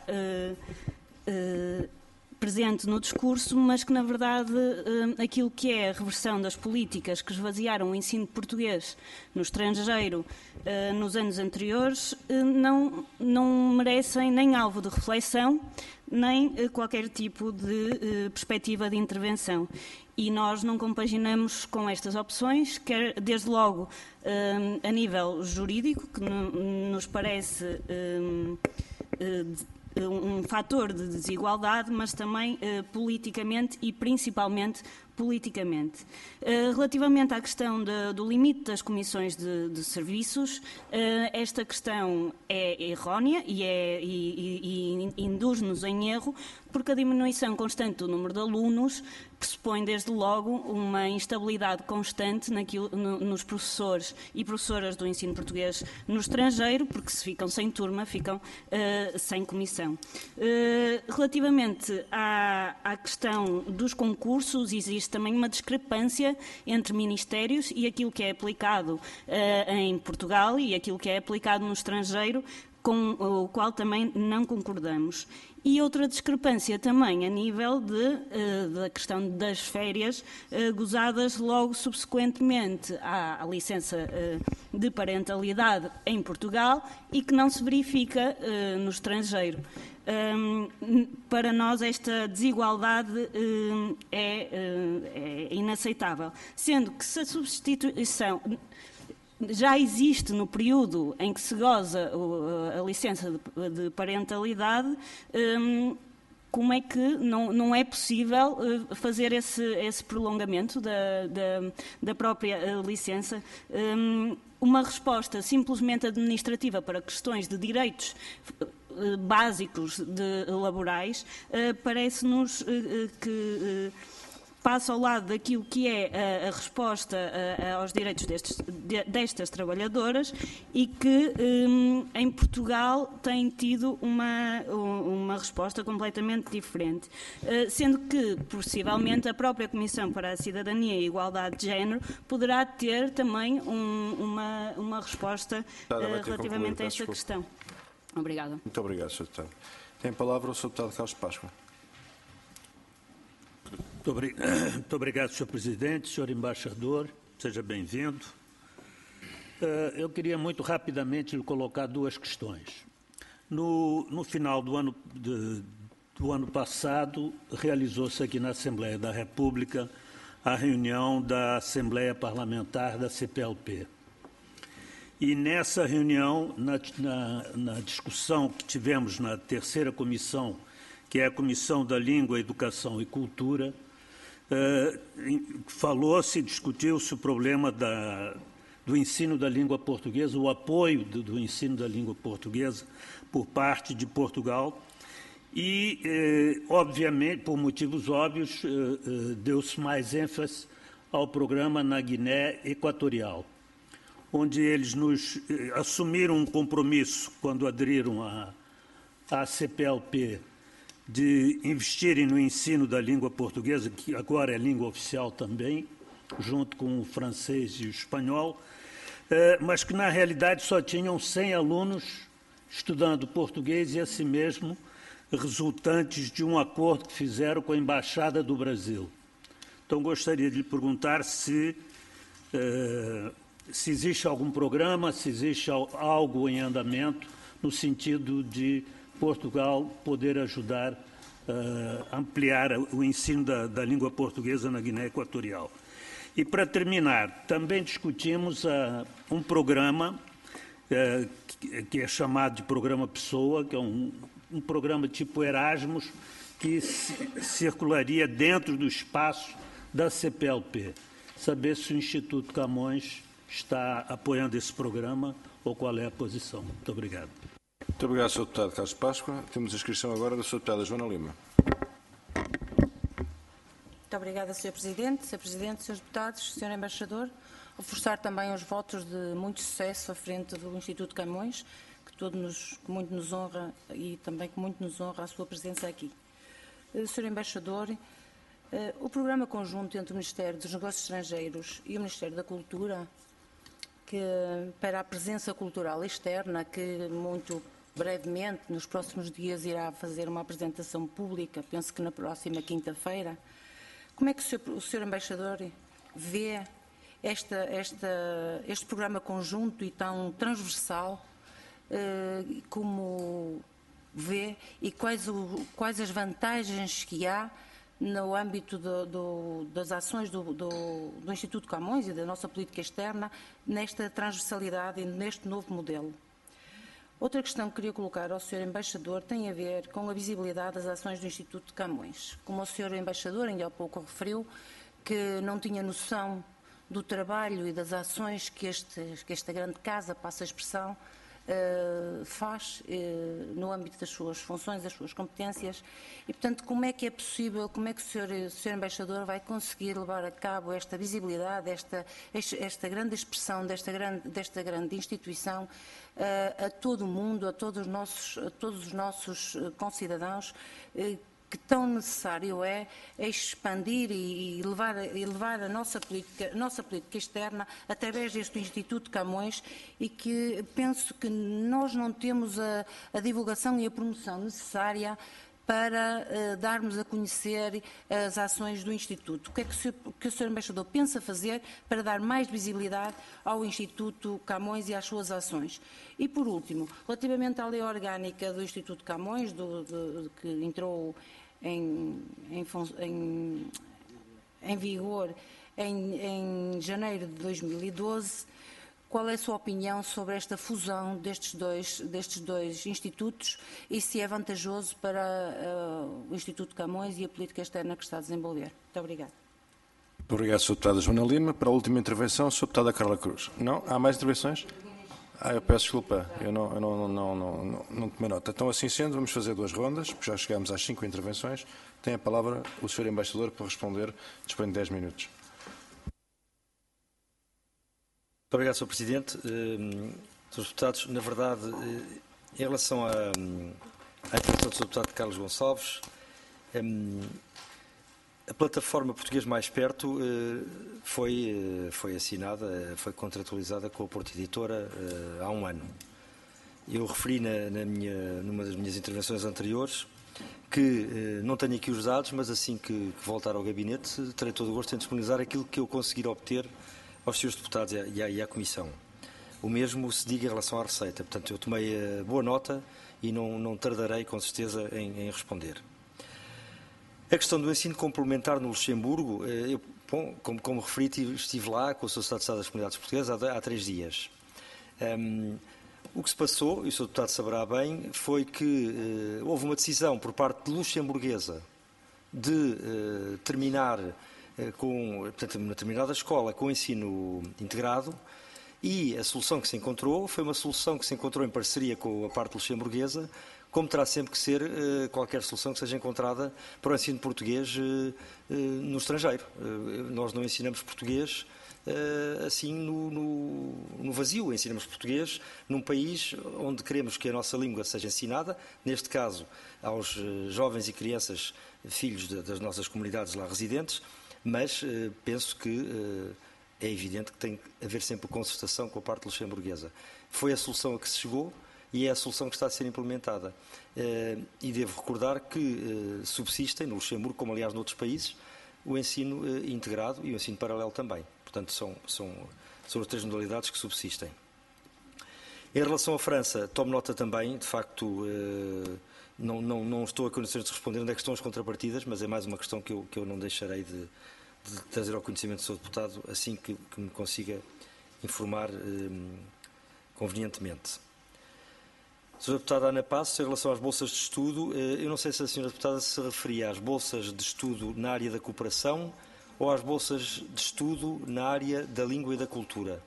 presente no discurso, mas que na verdade aquilo que é a reversão das políticas que esvaziaram o ensino português no estrangeiro nos anos anteriores não merecem nem alvo de reflexão, nem qualquer tipo de perspectiva de intervenção. E nós não compaginamos com estas opções, quer desde logo a nível jurídico, que nos parece um fator de desigualdade, mas também politicamente e principalmente politicamente. Relativamente à questão do limite das comissões de serviços, esta questão é errónea e induz-nos em erro, porque a diminuição constante do número de alunos pressupõe desde logo uma instabilidade constante nos professores e professoras do ensino português no estrangeiro, porque se ficam sem turma, ficam sem comissão. Relativamente à questão dos concursos, existe também uma discrepância entre ministérios e aquilo que é aplicado em Portugal e aquilo que é aplicado no estrangeiro, com o qual também não concordamos. E outra discrepância também a nível da questão das férias gozadas logo subsequentemente à licença de parentalidade em Portugal e que não se verifica no estrangeiro. Para nós esta desigualdade é inaceitável, sendo que se a substituição já existe no período em que se goza a licença de parentalidade, como é que não é possível fazer esse prolongamento da própria licença? Uma resposta simplesmente administrativa para questões de direitos básicos laborais parece-nos que passa ao lado daquilo que é a resposta aos direitos destas trabalhadoras e que em Portugal tem tido uma resposta completamente diferente, sendo que possivelmente a própria Comissão para a Cidadania e a Igualdade de Género poderá ter também uma resposta relativamente a esta questão. Obrigada. Muito obrigado, Sr. Deputado. Tem a palavra o Sr. Deputado Carlos Páscoa. Muito obrigado, Sr. Presidente, Sr. Embaixador, seja bem-vindo. Eu queria muito rapidamente lhe colocar duas questões. No final do ano passado, realizou-se aqui na Assembleia da República a reunião da Assembleia Parlamentar da CPLP. E nessa reunião, na discussão que tivemos na terceira comissão, que é a Comissão da Língua, Educação e Cultura, falou-se, discutiu-se o problema do ensino da língua portuguesa, o apoio do ensino da língua portuguesa por parte de Portugal e, obviamente, por motivos óbvios, deu-se mais ênfase ao programa na Guiné Equatorial, onde eles nos assumiram um compromisso, quando aderiram à CPLP, de investirem no ensino da língua portuguesa, que agora é língua oficial também, junto com o francês e o espanhol, mas que na realidade só tinham 100 alunos estudando português e assim mesmo resultantes de um acordo que fizeram com a Embaixada do Brasil. Então gostaria de lhe perguntar se existe algum programa, se existe algo em andamento no sentido de Portugal poder ajudar a ampliar o ensino da língua portuguesa na Guiné Equatorial. E, para terminar, também discutimos um programa que é chamado de Programa Pessoa, que é um programa tipo Erasmus, que circularia dentro do espaço da CPLP. Saber se o Instituto Camões está apoiando esse programa ou qual é a posição. Muito obrigado. Muito obrigado, Sr. Deputado Carlos Páscoa. Temos a inscrição agora da Sra. Deputada Joana Lima. Muito obrigada, Sr. Presidente, Srs. Deputados, Sr. Embaixador. Reforçar também os votos de muito sucesso à frente do Instituto Camões, que muito nos honra e também que muito nos honra a sua presença aqui. Sr. Embaixador, o programa conjunto entre o Ministério dos Negócios Estrangeiros e o Ministério da Cultura, para a presença cultural externa, que muito brevemente, nos próximos dias, irá fazer uma apresentação pública, penso que na próxima quinta-feira, como é que o Sr. Embaixador vê este programa conjunto e tão transversal, como vê, e quais as vantagens que há no âmbito das ações do Instituto Camões e da nossa política externa nesta transversalidade e neste novo modelo? Outra questão que queria colocar ao Sr. Embaixador tem a ver com a visibilidade das ações do Instituto Camões. Como o Sr. Embaixador ainda há pouco referiu, que não tinha noção do trabalho e das ações que esta grande casa, passa a expressão, faz no âmbito das suas funções, das suas competências, e, portanto, como é que é possível, como é que o Sr. Embaixador vai conseguir levar a cabo esta visibilidade, esta grande expressão desta grande instituição a todo o mundo, a todos os nossos concidadãos, que tão necessário é expandir e levar a nossa política externa através deste Instituto Camões, e que penso que nós não temos a divulgação e a promoção necessária para darmos a conhecer as ações do Instituto. O que é que o Sr. Embaixador pensa fazer para dar mais visibilidade ao Instituto Camões e às suas ações? E, por último, relativamente à lei orgânica do Instituto Camões, que entrou em vigor em janeiro de 2012, qual é a sua opinião sobre esta fusão destes dois institutos e se é vantajoso para o Instituto Camões e a política externa que está a desenvolver? Muito obrigada. Muito obrigado, Sra. Deputada Joana Lima. Para a última intervenção, Sra. Deputada Carla Cruz. Não? Há mais intervenções? Eu peço desculpa, eu não tomei nota. Então, assim sendo, vamos fazer 2 rondas, porque já chegámos às 5 intervenções. Tem a palavra o Sr. Embaixador para responder, dispõe de 10 minutos. Muito obrigado, Sr. Presidente. Srs. Deputados, na verdade, em relação à intervenção do Sr. Deputado Carlos Gonçalves, a plataforma Português Mais Perto foi assinada, foi contratualizada com a Porto Editora há um ano. Eu referi numa das minhas intervenções anteriores que não tenho aqui os dados, mas assim que voltar ao gabinete terei todo o gosto em disponibilizar aquilo que eu conseguir obter aos Srs. Deputados e à Comissão. O mesmo se diga em relação à receita. Portanto, eu tomei boa nota e não tardarei, com certeza, em responder. A questão do ensino complementar no Luxemburgo, como referi, estive lá com o Sr. Secretário de Estado das Comunidades Portuguesas há 3 dias. O que se passou, e o Sr. Deputado saberá bem, foi que houve uma decisão por parte luxemburguesa de terminar portanto, uma determinada escola com ensino integrado, e a solução que se encontrou foi uma solução que se encontrou em parceria com a parte luxemburguesa, como terá sempre que ser qualquer solução que seja encontrada para o ensino português no estrangeiro. Nós não ensinamos português assim no vazio, ensinamos português num país onde queremos que a nossa língua seja ensinada, neste caso aos jovens e crianças filhos das nossas comunidades lá residentes, mas penso que é evidente que tem que haver sempre concertação com a parte luxemburguesa. Foi a solução a que se chegou e é a solução que está a ser implementada. E devo recordar que subsistem no Luxemburgo, como aliás noutros países, o ensino integrado e o ensino paralelo também. Portanto, são as 3 modalidades que subsistem. Em relação à França, tomo nota também, de facto, não estou a condições de responder onde é que estão as contrapartidas, mas é mais uma questão que eu não deixarei de trazer ao conhecimento do Sr. Deputado assim que me consiga informar convenientemente. Sra. Deputada Ana Passos, em relação às bolsas de estudo, eu não sei se a Sra. Deputada se referia às bolsas de estudo na área da cooperação ou às bolsas de estudo na área da língua e da cultura.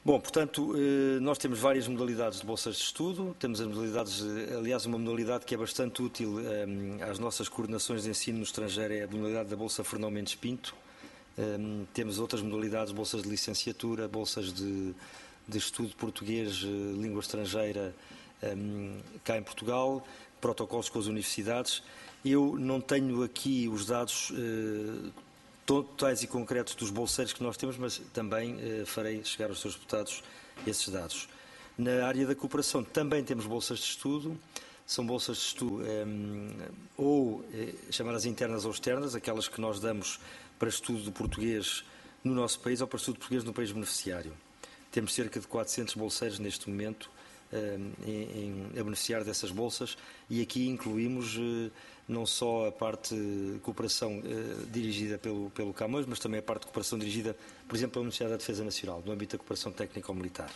Bom, portanto, nós temos várias modalidades de bolsas de estudo, temos as modalidades, aliás, uma modalidade que é bastante útil às nossas coordenações de ensino no estrangeiro é a modalidade da Bolsa Fernão Mendes Pinto. Temos outras modalidades, bolsas de licenciatura, bolsas de estudo de português, língua estrangeira, cá em Portugal, protocolos com as universidades. Eu não tenho aqui os dados totais e concretos dos bolseiros que nós temos, mas também farei chegar aos seus deputados esses dados. Na área da cooperação também temos bolsas de estudo, são bolsas de estudo chamadas internas ou externas, aquelas que nós damos para estudo de português no nosso país ou para estudo de português no país beneficiário. Temos cerca de 400 bolseiros neste momento a beneficiar dessas bolsas e aqui incluímos não só a parte de cooperação dirigida pelo Camões, mas também a parte de cooperação dirigida, por exemplo, pelo Ministério da Defesa Nacional, no âmbito da cooperação técnico-militar.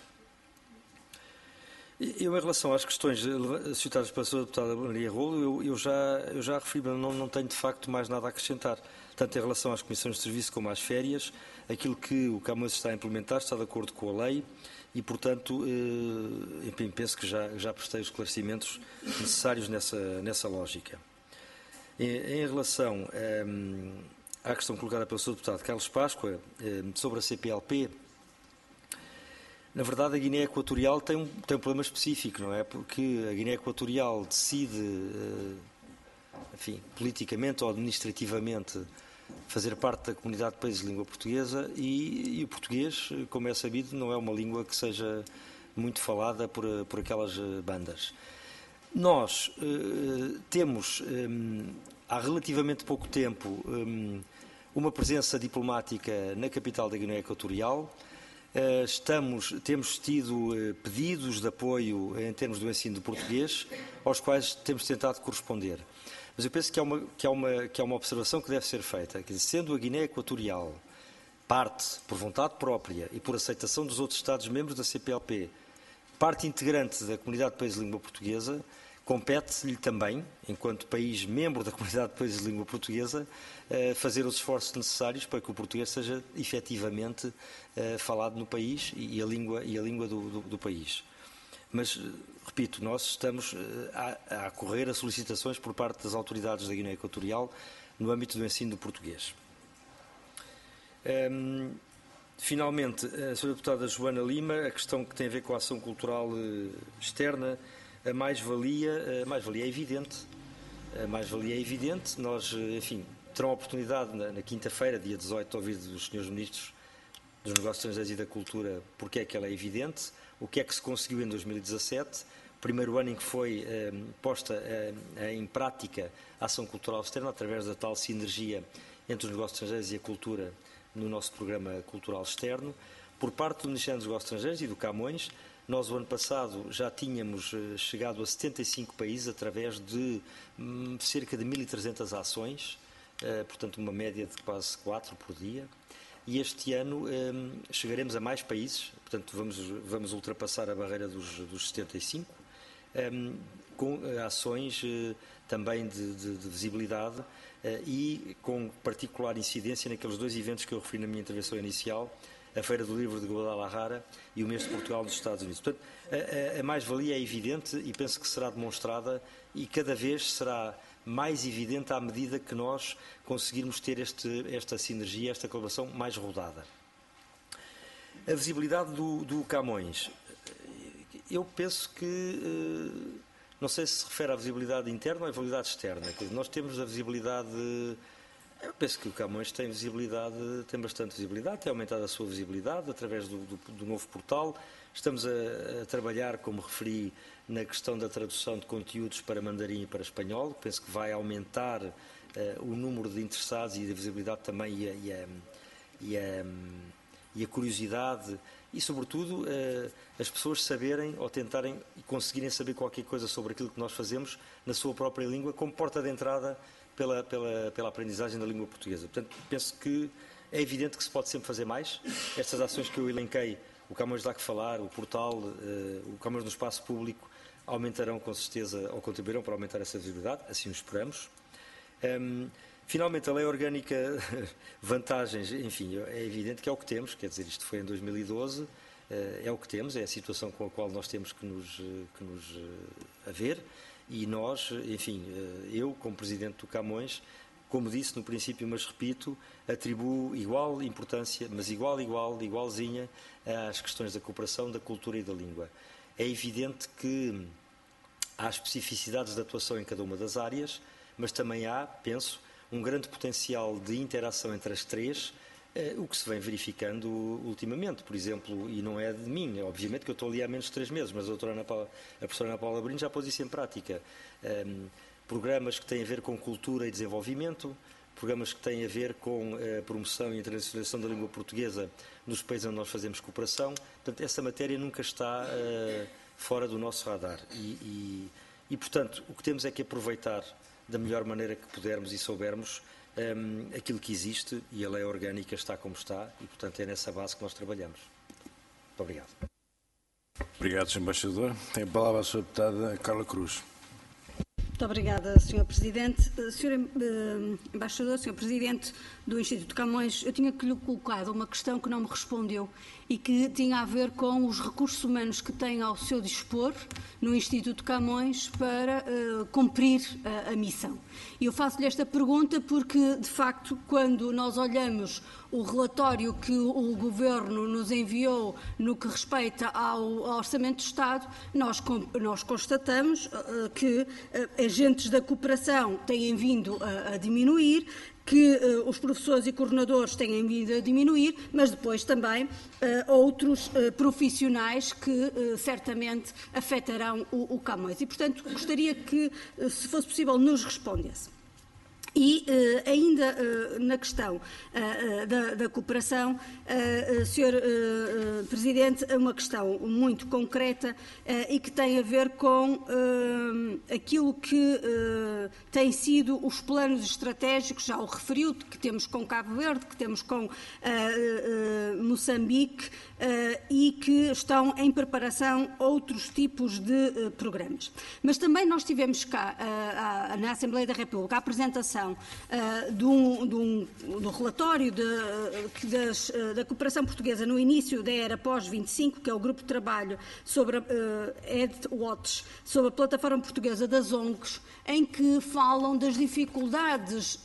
Eu, em relação às questões suscitadas pela sua deputada Maria Rolo, eu já referi, mas não tenho de facto mais nada a acrescentar. Tanto em relação às comissões de serviço como às férias, aquilo que o Camões está a implementar está de acordo com a lei e, portanto, enfim, penso que já prestei os esclarecimentos necessários nessa lógica. Em relação à questão colocada pelo seu deputado Carlos Páscoa sobre a CPLP, na verdade a Guiné Equatorial tem um problema específico, não é? Porque a Guiné Equatorial decide, enfim, politicamente ou administrativamente fazer parte da comunidade de países de língua portuguesa e o português, como é sabido, não é uma língua que seja muito falada por aquelas bandas. Nós temos, há relativamente pouco tempo, uma presença diplomática na capital da Guiné Equatorial. Temos tido pedidos de apoio em termos do ensino de português, aos quais temos tentado corresponder. Mas eu penso que há uma observação que deve ser feita, que sendo a Guiné Equatorial parte, por vontade própria e por aceitação dos outros Estados-membros da CPLP, parte integrante da comunidade de países de língua portuguesa, compete-lhe também, enquanto país membro da comunidade de países de língua portuguesa, fazer os esforços necessários para que o português seja efetivamente falado no país e a língua do país. Mas, repito, nós estamos a correr a solicitações por parte das autoridades da Guiné Equatorial no âmbito do ensino do português. Finalmente, a Sra. Deputada Joana Lima, a questão que tem a ver com a ação cultural externa, a mais-valia é evidente. A mais-valia é evidente. Nós, enfim, terão a oportunidade na quinta-feira, dia 18, de ouvir dos senhores ministros dos Negócios Estrangeiros e da Cultura porque é que ela é evidente, o que é que se conseguiu em 2017, primeiro ano em que foi posta em prática a ação cultural externa através da tal sinergia entre os negócios estrangeiros e a cultura no nosso programa cultural externo. Por parte do Ministério dos Negócios Estrangeiros e do Camões, nós o ano passado já tínhamos chegado a 75 países através de cerca de 1.300 ações, portanto uma média de quase 4 por dia. E este ano chegaremos a mais países, portanto vamos ultrapassar a barreira dos 75, com ações também de visibilidade e com particular incidência naqueles dois eventos que eu referi na minha intervenção inicial, a Feira do Livro de Guadalajara e o Mês de Portugal dos Estados Unidos. Portanto, a mais-valia é evidente e penso que será demonstrada e cada vez será mais evidente à medida que nós conseguirmos ter esta sinergia, esta colaboração mais rodada. A visibilidade do Camões. Eu penso que, não sei se refere à visibilidade interna ou à visibilidade externa. Quer dizer, nós temos a visibilidade... Eu penso que o Camões tem bastante visibilidade, tem aumentado a sua visibilidade através do novo portal. Estamos a trabalhar, como referi, na questão da tradução de conteúdos para mandarim e para espanhol. Penso que vai aumentar o número de interessados e a visibilidade também e a curiosidade e, sobretudo, as pessoas saberem ou tentarem e conseguirem saber qualquer coisa sobre aquilo que nós fazemos na sua própria língua como porta de entrada pela aprendizagem da língua portuguesa. Portanto, penso que é evidente que se pode sempre fazer mais. Estas ações que eu elenquei, o Camões Dá Que Falar, o portal, o Camões no Espaço Público, aumentarão com certeza, ou contribuirão para aumentar essa visibilidade, assim o esperamos. Finalmente, a Lei Orgânica, vantagens, enfim, é evidente que é o que temos, quer dizer, isto foi em 2012, é o que temos, é a situação com a qual nós temos que nos haver, e nós, enfim, eu, como Presidente do Camões, como disse no princípio, mas repito, atribuo igual importância, mas igualzinha às questões da cooperação, da cultura e da língua. É evidente que há especificidades de atuação em cada uma das áreas, mas também há, penso, um grande potencial de interação entre as três, o que se vem verificando ultimamente, por exemplo, e não é de mim, obviamente que eu estou ali há menos de 3 meses, mas a professora Ana Paula Brino já pôs isso em prática. Programas que têm a ver com cultura e desenvolvimento, programas que têm a ver com a promoção e internacionalização da língua portuguesa nos países onde nós fazemos cooperação. Portanto, essa matéria nunca está fora do nosso radar. E, portanto, o que temos é que aproveitar da melhor maneira que pudermos e soubermos aquilo que existe, e a lei orgânica está como está, e, portanto, é nessa base que nós trabalhamos. Muito obrigado. Obrigado, Sr. Embaixador. Tem a palavra a Sra. Deputada Carla Cruz. Muito obrigada, Sr. Presidente. Sr. Embaixador, Sr. Presidente do Instituto Camões, eu tinha que lhe colocado uma questão que não me respondeu e que tinha a ver com os recursos humanos que tem ao seu dispor no Instituto Camões para cumprir a missão. E eu faço-lhe esta pergunta porque, de facto, quando nós olhamos o relatório que o Governo nos enviou no que respeita ao Orçamento do Estado, nós constatamos que agentes da cooperação têm vindo a diminuir, que os professores e coordenadores têm vindo a diminuir, mas depois também outros profissionais que certamente afetarão o Camões. E, portanto, gostaria que, se fosse possível, nos respondesse. E ainda na questão da cooperação, Sr. Presidente, uma questão muito concreta e que tem a ver com aquilo que tem sido os planos estratégicos, já o referiu, que temos com Cabo Verde, que temos com Moçambique e que estão em preparação outros tipos de programas. Mas também nós tivemos cá, na Assembleia da República, a apresentação do relatório da cooperação portuguesa no início da era pós-25, que é o grupo de trabalho sobre a EdWatch, sobre a plataforma portuguesa das ONGs, em que falam das dificuldades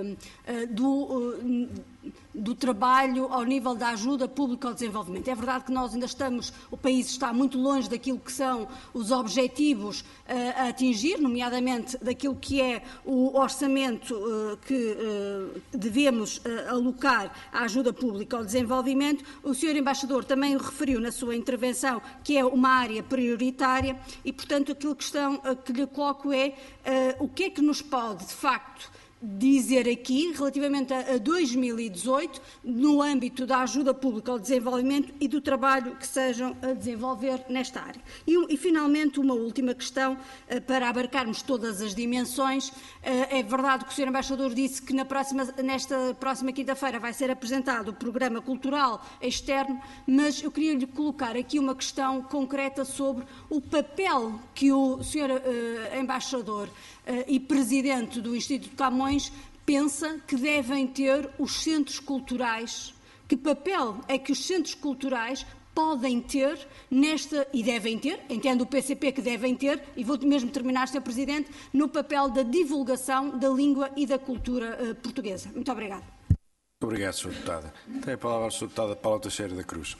do trabalho ao nível da ajuda pública ao desenvolvimento. É verdade que nós ainda o país está muito longe daquilo que são os objetivos a atingir, nomeadamente daquilo que é o orçamento que devemos alocar à ajuda pública ao desenvolvimento. O Sr. Embaixador também o referiu na sua intervenção, que é uma área prioritária e, portanto, aquilo que lhe coloco é o que é que nos pode, de facto, dizer aqui, relativamente a 2018, no âmbito da ajuda pública ao desenvolvimento e do trabalho que sejam a desenvolver nesta área. E finalmente, uma última questão, para abarcarmos todas as dimensões. É verdade que o Sr. Embaixador disse que nesta próxima quinta-feira vai ser apresentado o Programa Cultural Externo, mas eu queria lhe colocar aqui uma questão concreta sobre o papel que o Sr. Embaixador e Presidente do Instituto Camões pensa que devem ter os centros culturais. Que papel é que os centros culturais podem ter e devem ter, entendo o PCP que devem ter, e vou mesmo terminar, Sr. Presidente, no papel da divulgação da língua e da cultura portuguesa. Muito obrigada. Muito obrigado, Sra. Deputada. Tem a palavra a Sra. Deputada Paula Teixeira da Cruz.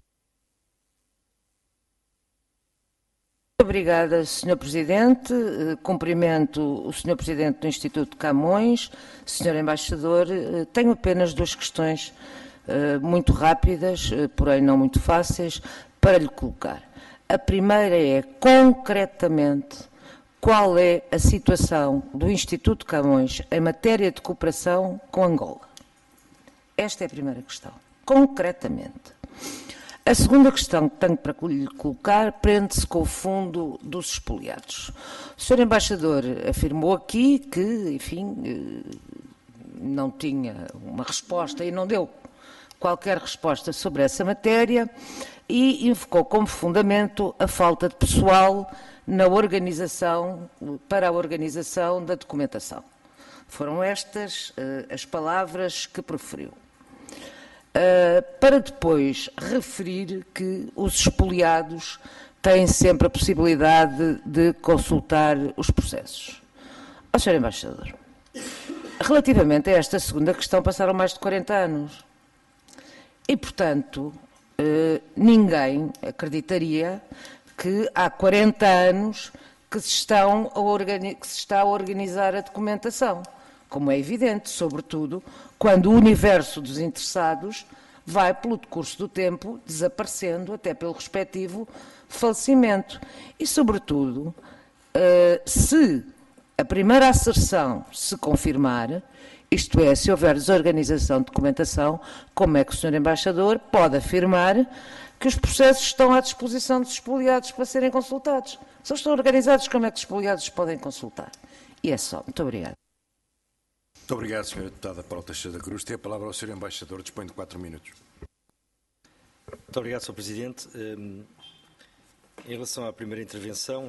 Obrigada, Sr. Presidente. Cumprimento o Sr. Presidente do Instituto Camões, Sr. Embaixador. Tenho apenas 2 questões muito rápidas, porém não muito fáceis, para lhe colocar. A primeira é, concretamente, qual é a situação do Instituto Camões em matéria de cooperação com Angola? Esta é a primeira questão. Concretamente. A segunda questão que tenho para lhe colocar prende-se com o fundo dos expoliados. O Sr. Embaixador afirmou aqui que, enfim, não tinha uma resposta e não deu qualquer resposta sobre essa matéria e invocou como fundamento a falta de pessoal para a organização da documentação. Foram estas as palavras que proferiu. para depois referir que os expoliados têm sempre a possibilidade de consultar os processos. Ó Sr. Embaixador, relativamente a esta segunda questão passaram mais de 40 anos e, portanto, ninguém acreditaria que há 40 anos que se está a organizar a documentação, como é evidente, sobretudo quando o universo dos interessados vai, pelo decurso do tempo, desaparecendo até pelo respectivo falecimento. E, sobretudo, se a primeira asserção se confirmar, isto é, se houver desorganização de documentação, como é que o Sr. Embaixador pode afirmar que os processos estão à disposição dos expoliados para serem consultados? Se eles estão organizados, como é que os expoliados os podem consultar? E é só. Muito obrigada. Muito obrigado, Sra. Deputada Paula Teixeira da Cruz. Tem a palavra ao Sr. Embaixador. Dispõe de 4 minutos. Muito obrigado, Sr. Presidente. Em relação à primeira intervenção,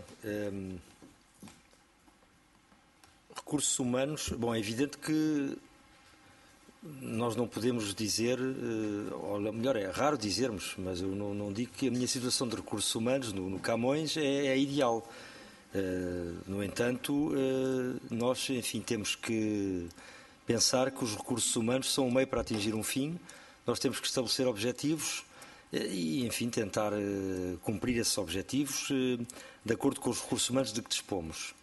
recursos humanos, bom, é evidente que nós não podemos dizer, ou melhor, é raro dizermos, mas eu não digo que a minha situação de recursos humanos no Camões é ideal. No entanto, nós, enfim, temos que pensar que os recursos humanos são um meio para atingir um fim, nós temos que estabelecer objetivos e, enfim, tentar cumprir esses objetivos de acordo com os recursos humanos de que dispomos.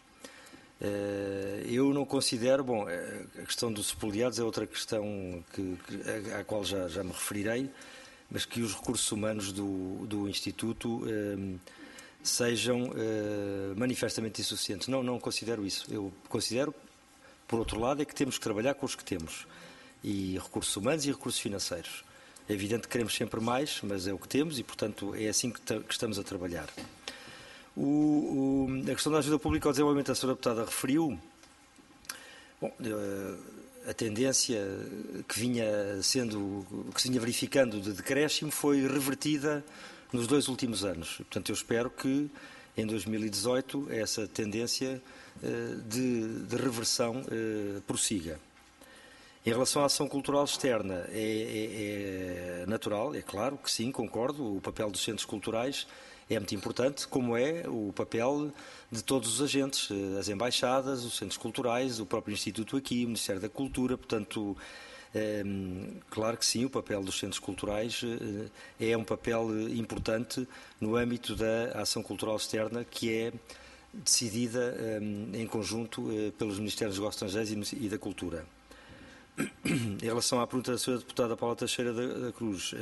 Eu não considero, bom, a questão dos expoliados é outra questão à qual já me referirei, mas que os recursos humanos do Instituto sejam manifestamente insuficientes. Não considero isso. Eu considero, por outro lado, é que temos que trabalhar com os que temos, e recursos humanos e recursos financeiros. É evidente que queremos sempre mais, mas é o que temos e, portanto, é assim que estamos a trabalhar. A questão da ajuda pública ao desenvolvimento, a Sra. Deputada referiu, bom, a tendência que se vinha verificando de decréscimo foi revertida nos 2 últimos anos. Portanto, eu espero que em 2018 essa tendência de reversão prossiga. Em relação à ação cultural externa, é natural, é claro que sim, concordo, o papel dos centros culturais é muito importante, como é o papel de todos os agentes, as embaixadas, os centros culturais, o próprio Instituto aqui, o Ministério da Cultura. Portanto, claro que sim, o papel dos centros culturais é um papel importante no âmbito da ação cultural externa, que é decidida em conjunto pelos Ministérios dos Negócios Estrangeiros e da Cultura. Em relação à pergunta da Sra. Deputada Paula Teixeira da Cruz,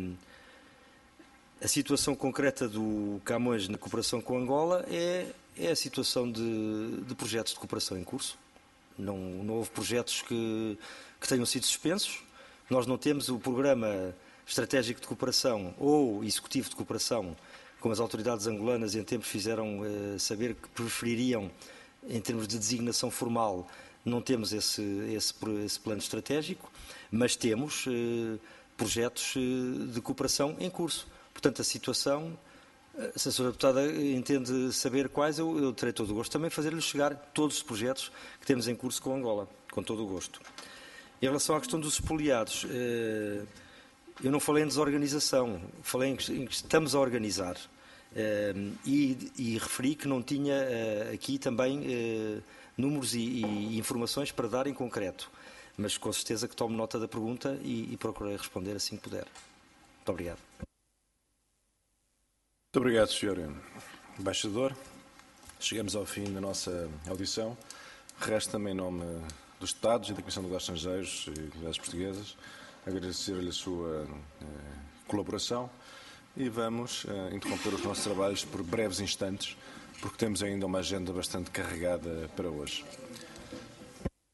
a situação concreta do Camões na cooperação com Angola é a situação de projetos de cooperação em curso. Não houve projetos que tenham sido suspensos. Nós não temos o programa estratégico de cooperação ou executivo de cooperação, como as autoridades angolanas em tempos fizeram saber que prefeririam, em termos de designação formal. Não temos esse plano estratégico, mas temos projetos de cooperação em curso. Portanto, a situação, se a Sra. Deputada entende saber quais, eu terei todo o gosto também de fazer-lhe chegar todos os projetos que temos em curso com Angola, com todo o gosto. Em relação à questão dos expoliados, eu não falei em desorganização, falei em que estamos a organizar e referi que não tinha aqui também números e informações para dar em concreto, mas com certeza que tomo nota da pergunta e procurarei responder assim que puder. Muito obrigado. Muito obrigado, Sr. Embaixador. Chegamos ao fim da nossa audição. Resta-me, em nome dos Estados e da Comissão de Negócios Estrangeiros e Comunidades Portuguesas, agradecer-lhe a sua colaboração e vamos interromper os nossos trabalhos por breves instantes, porque temos ainda uma agenda bastante carregada para hoje.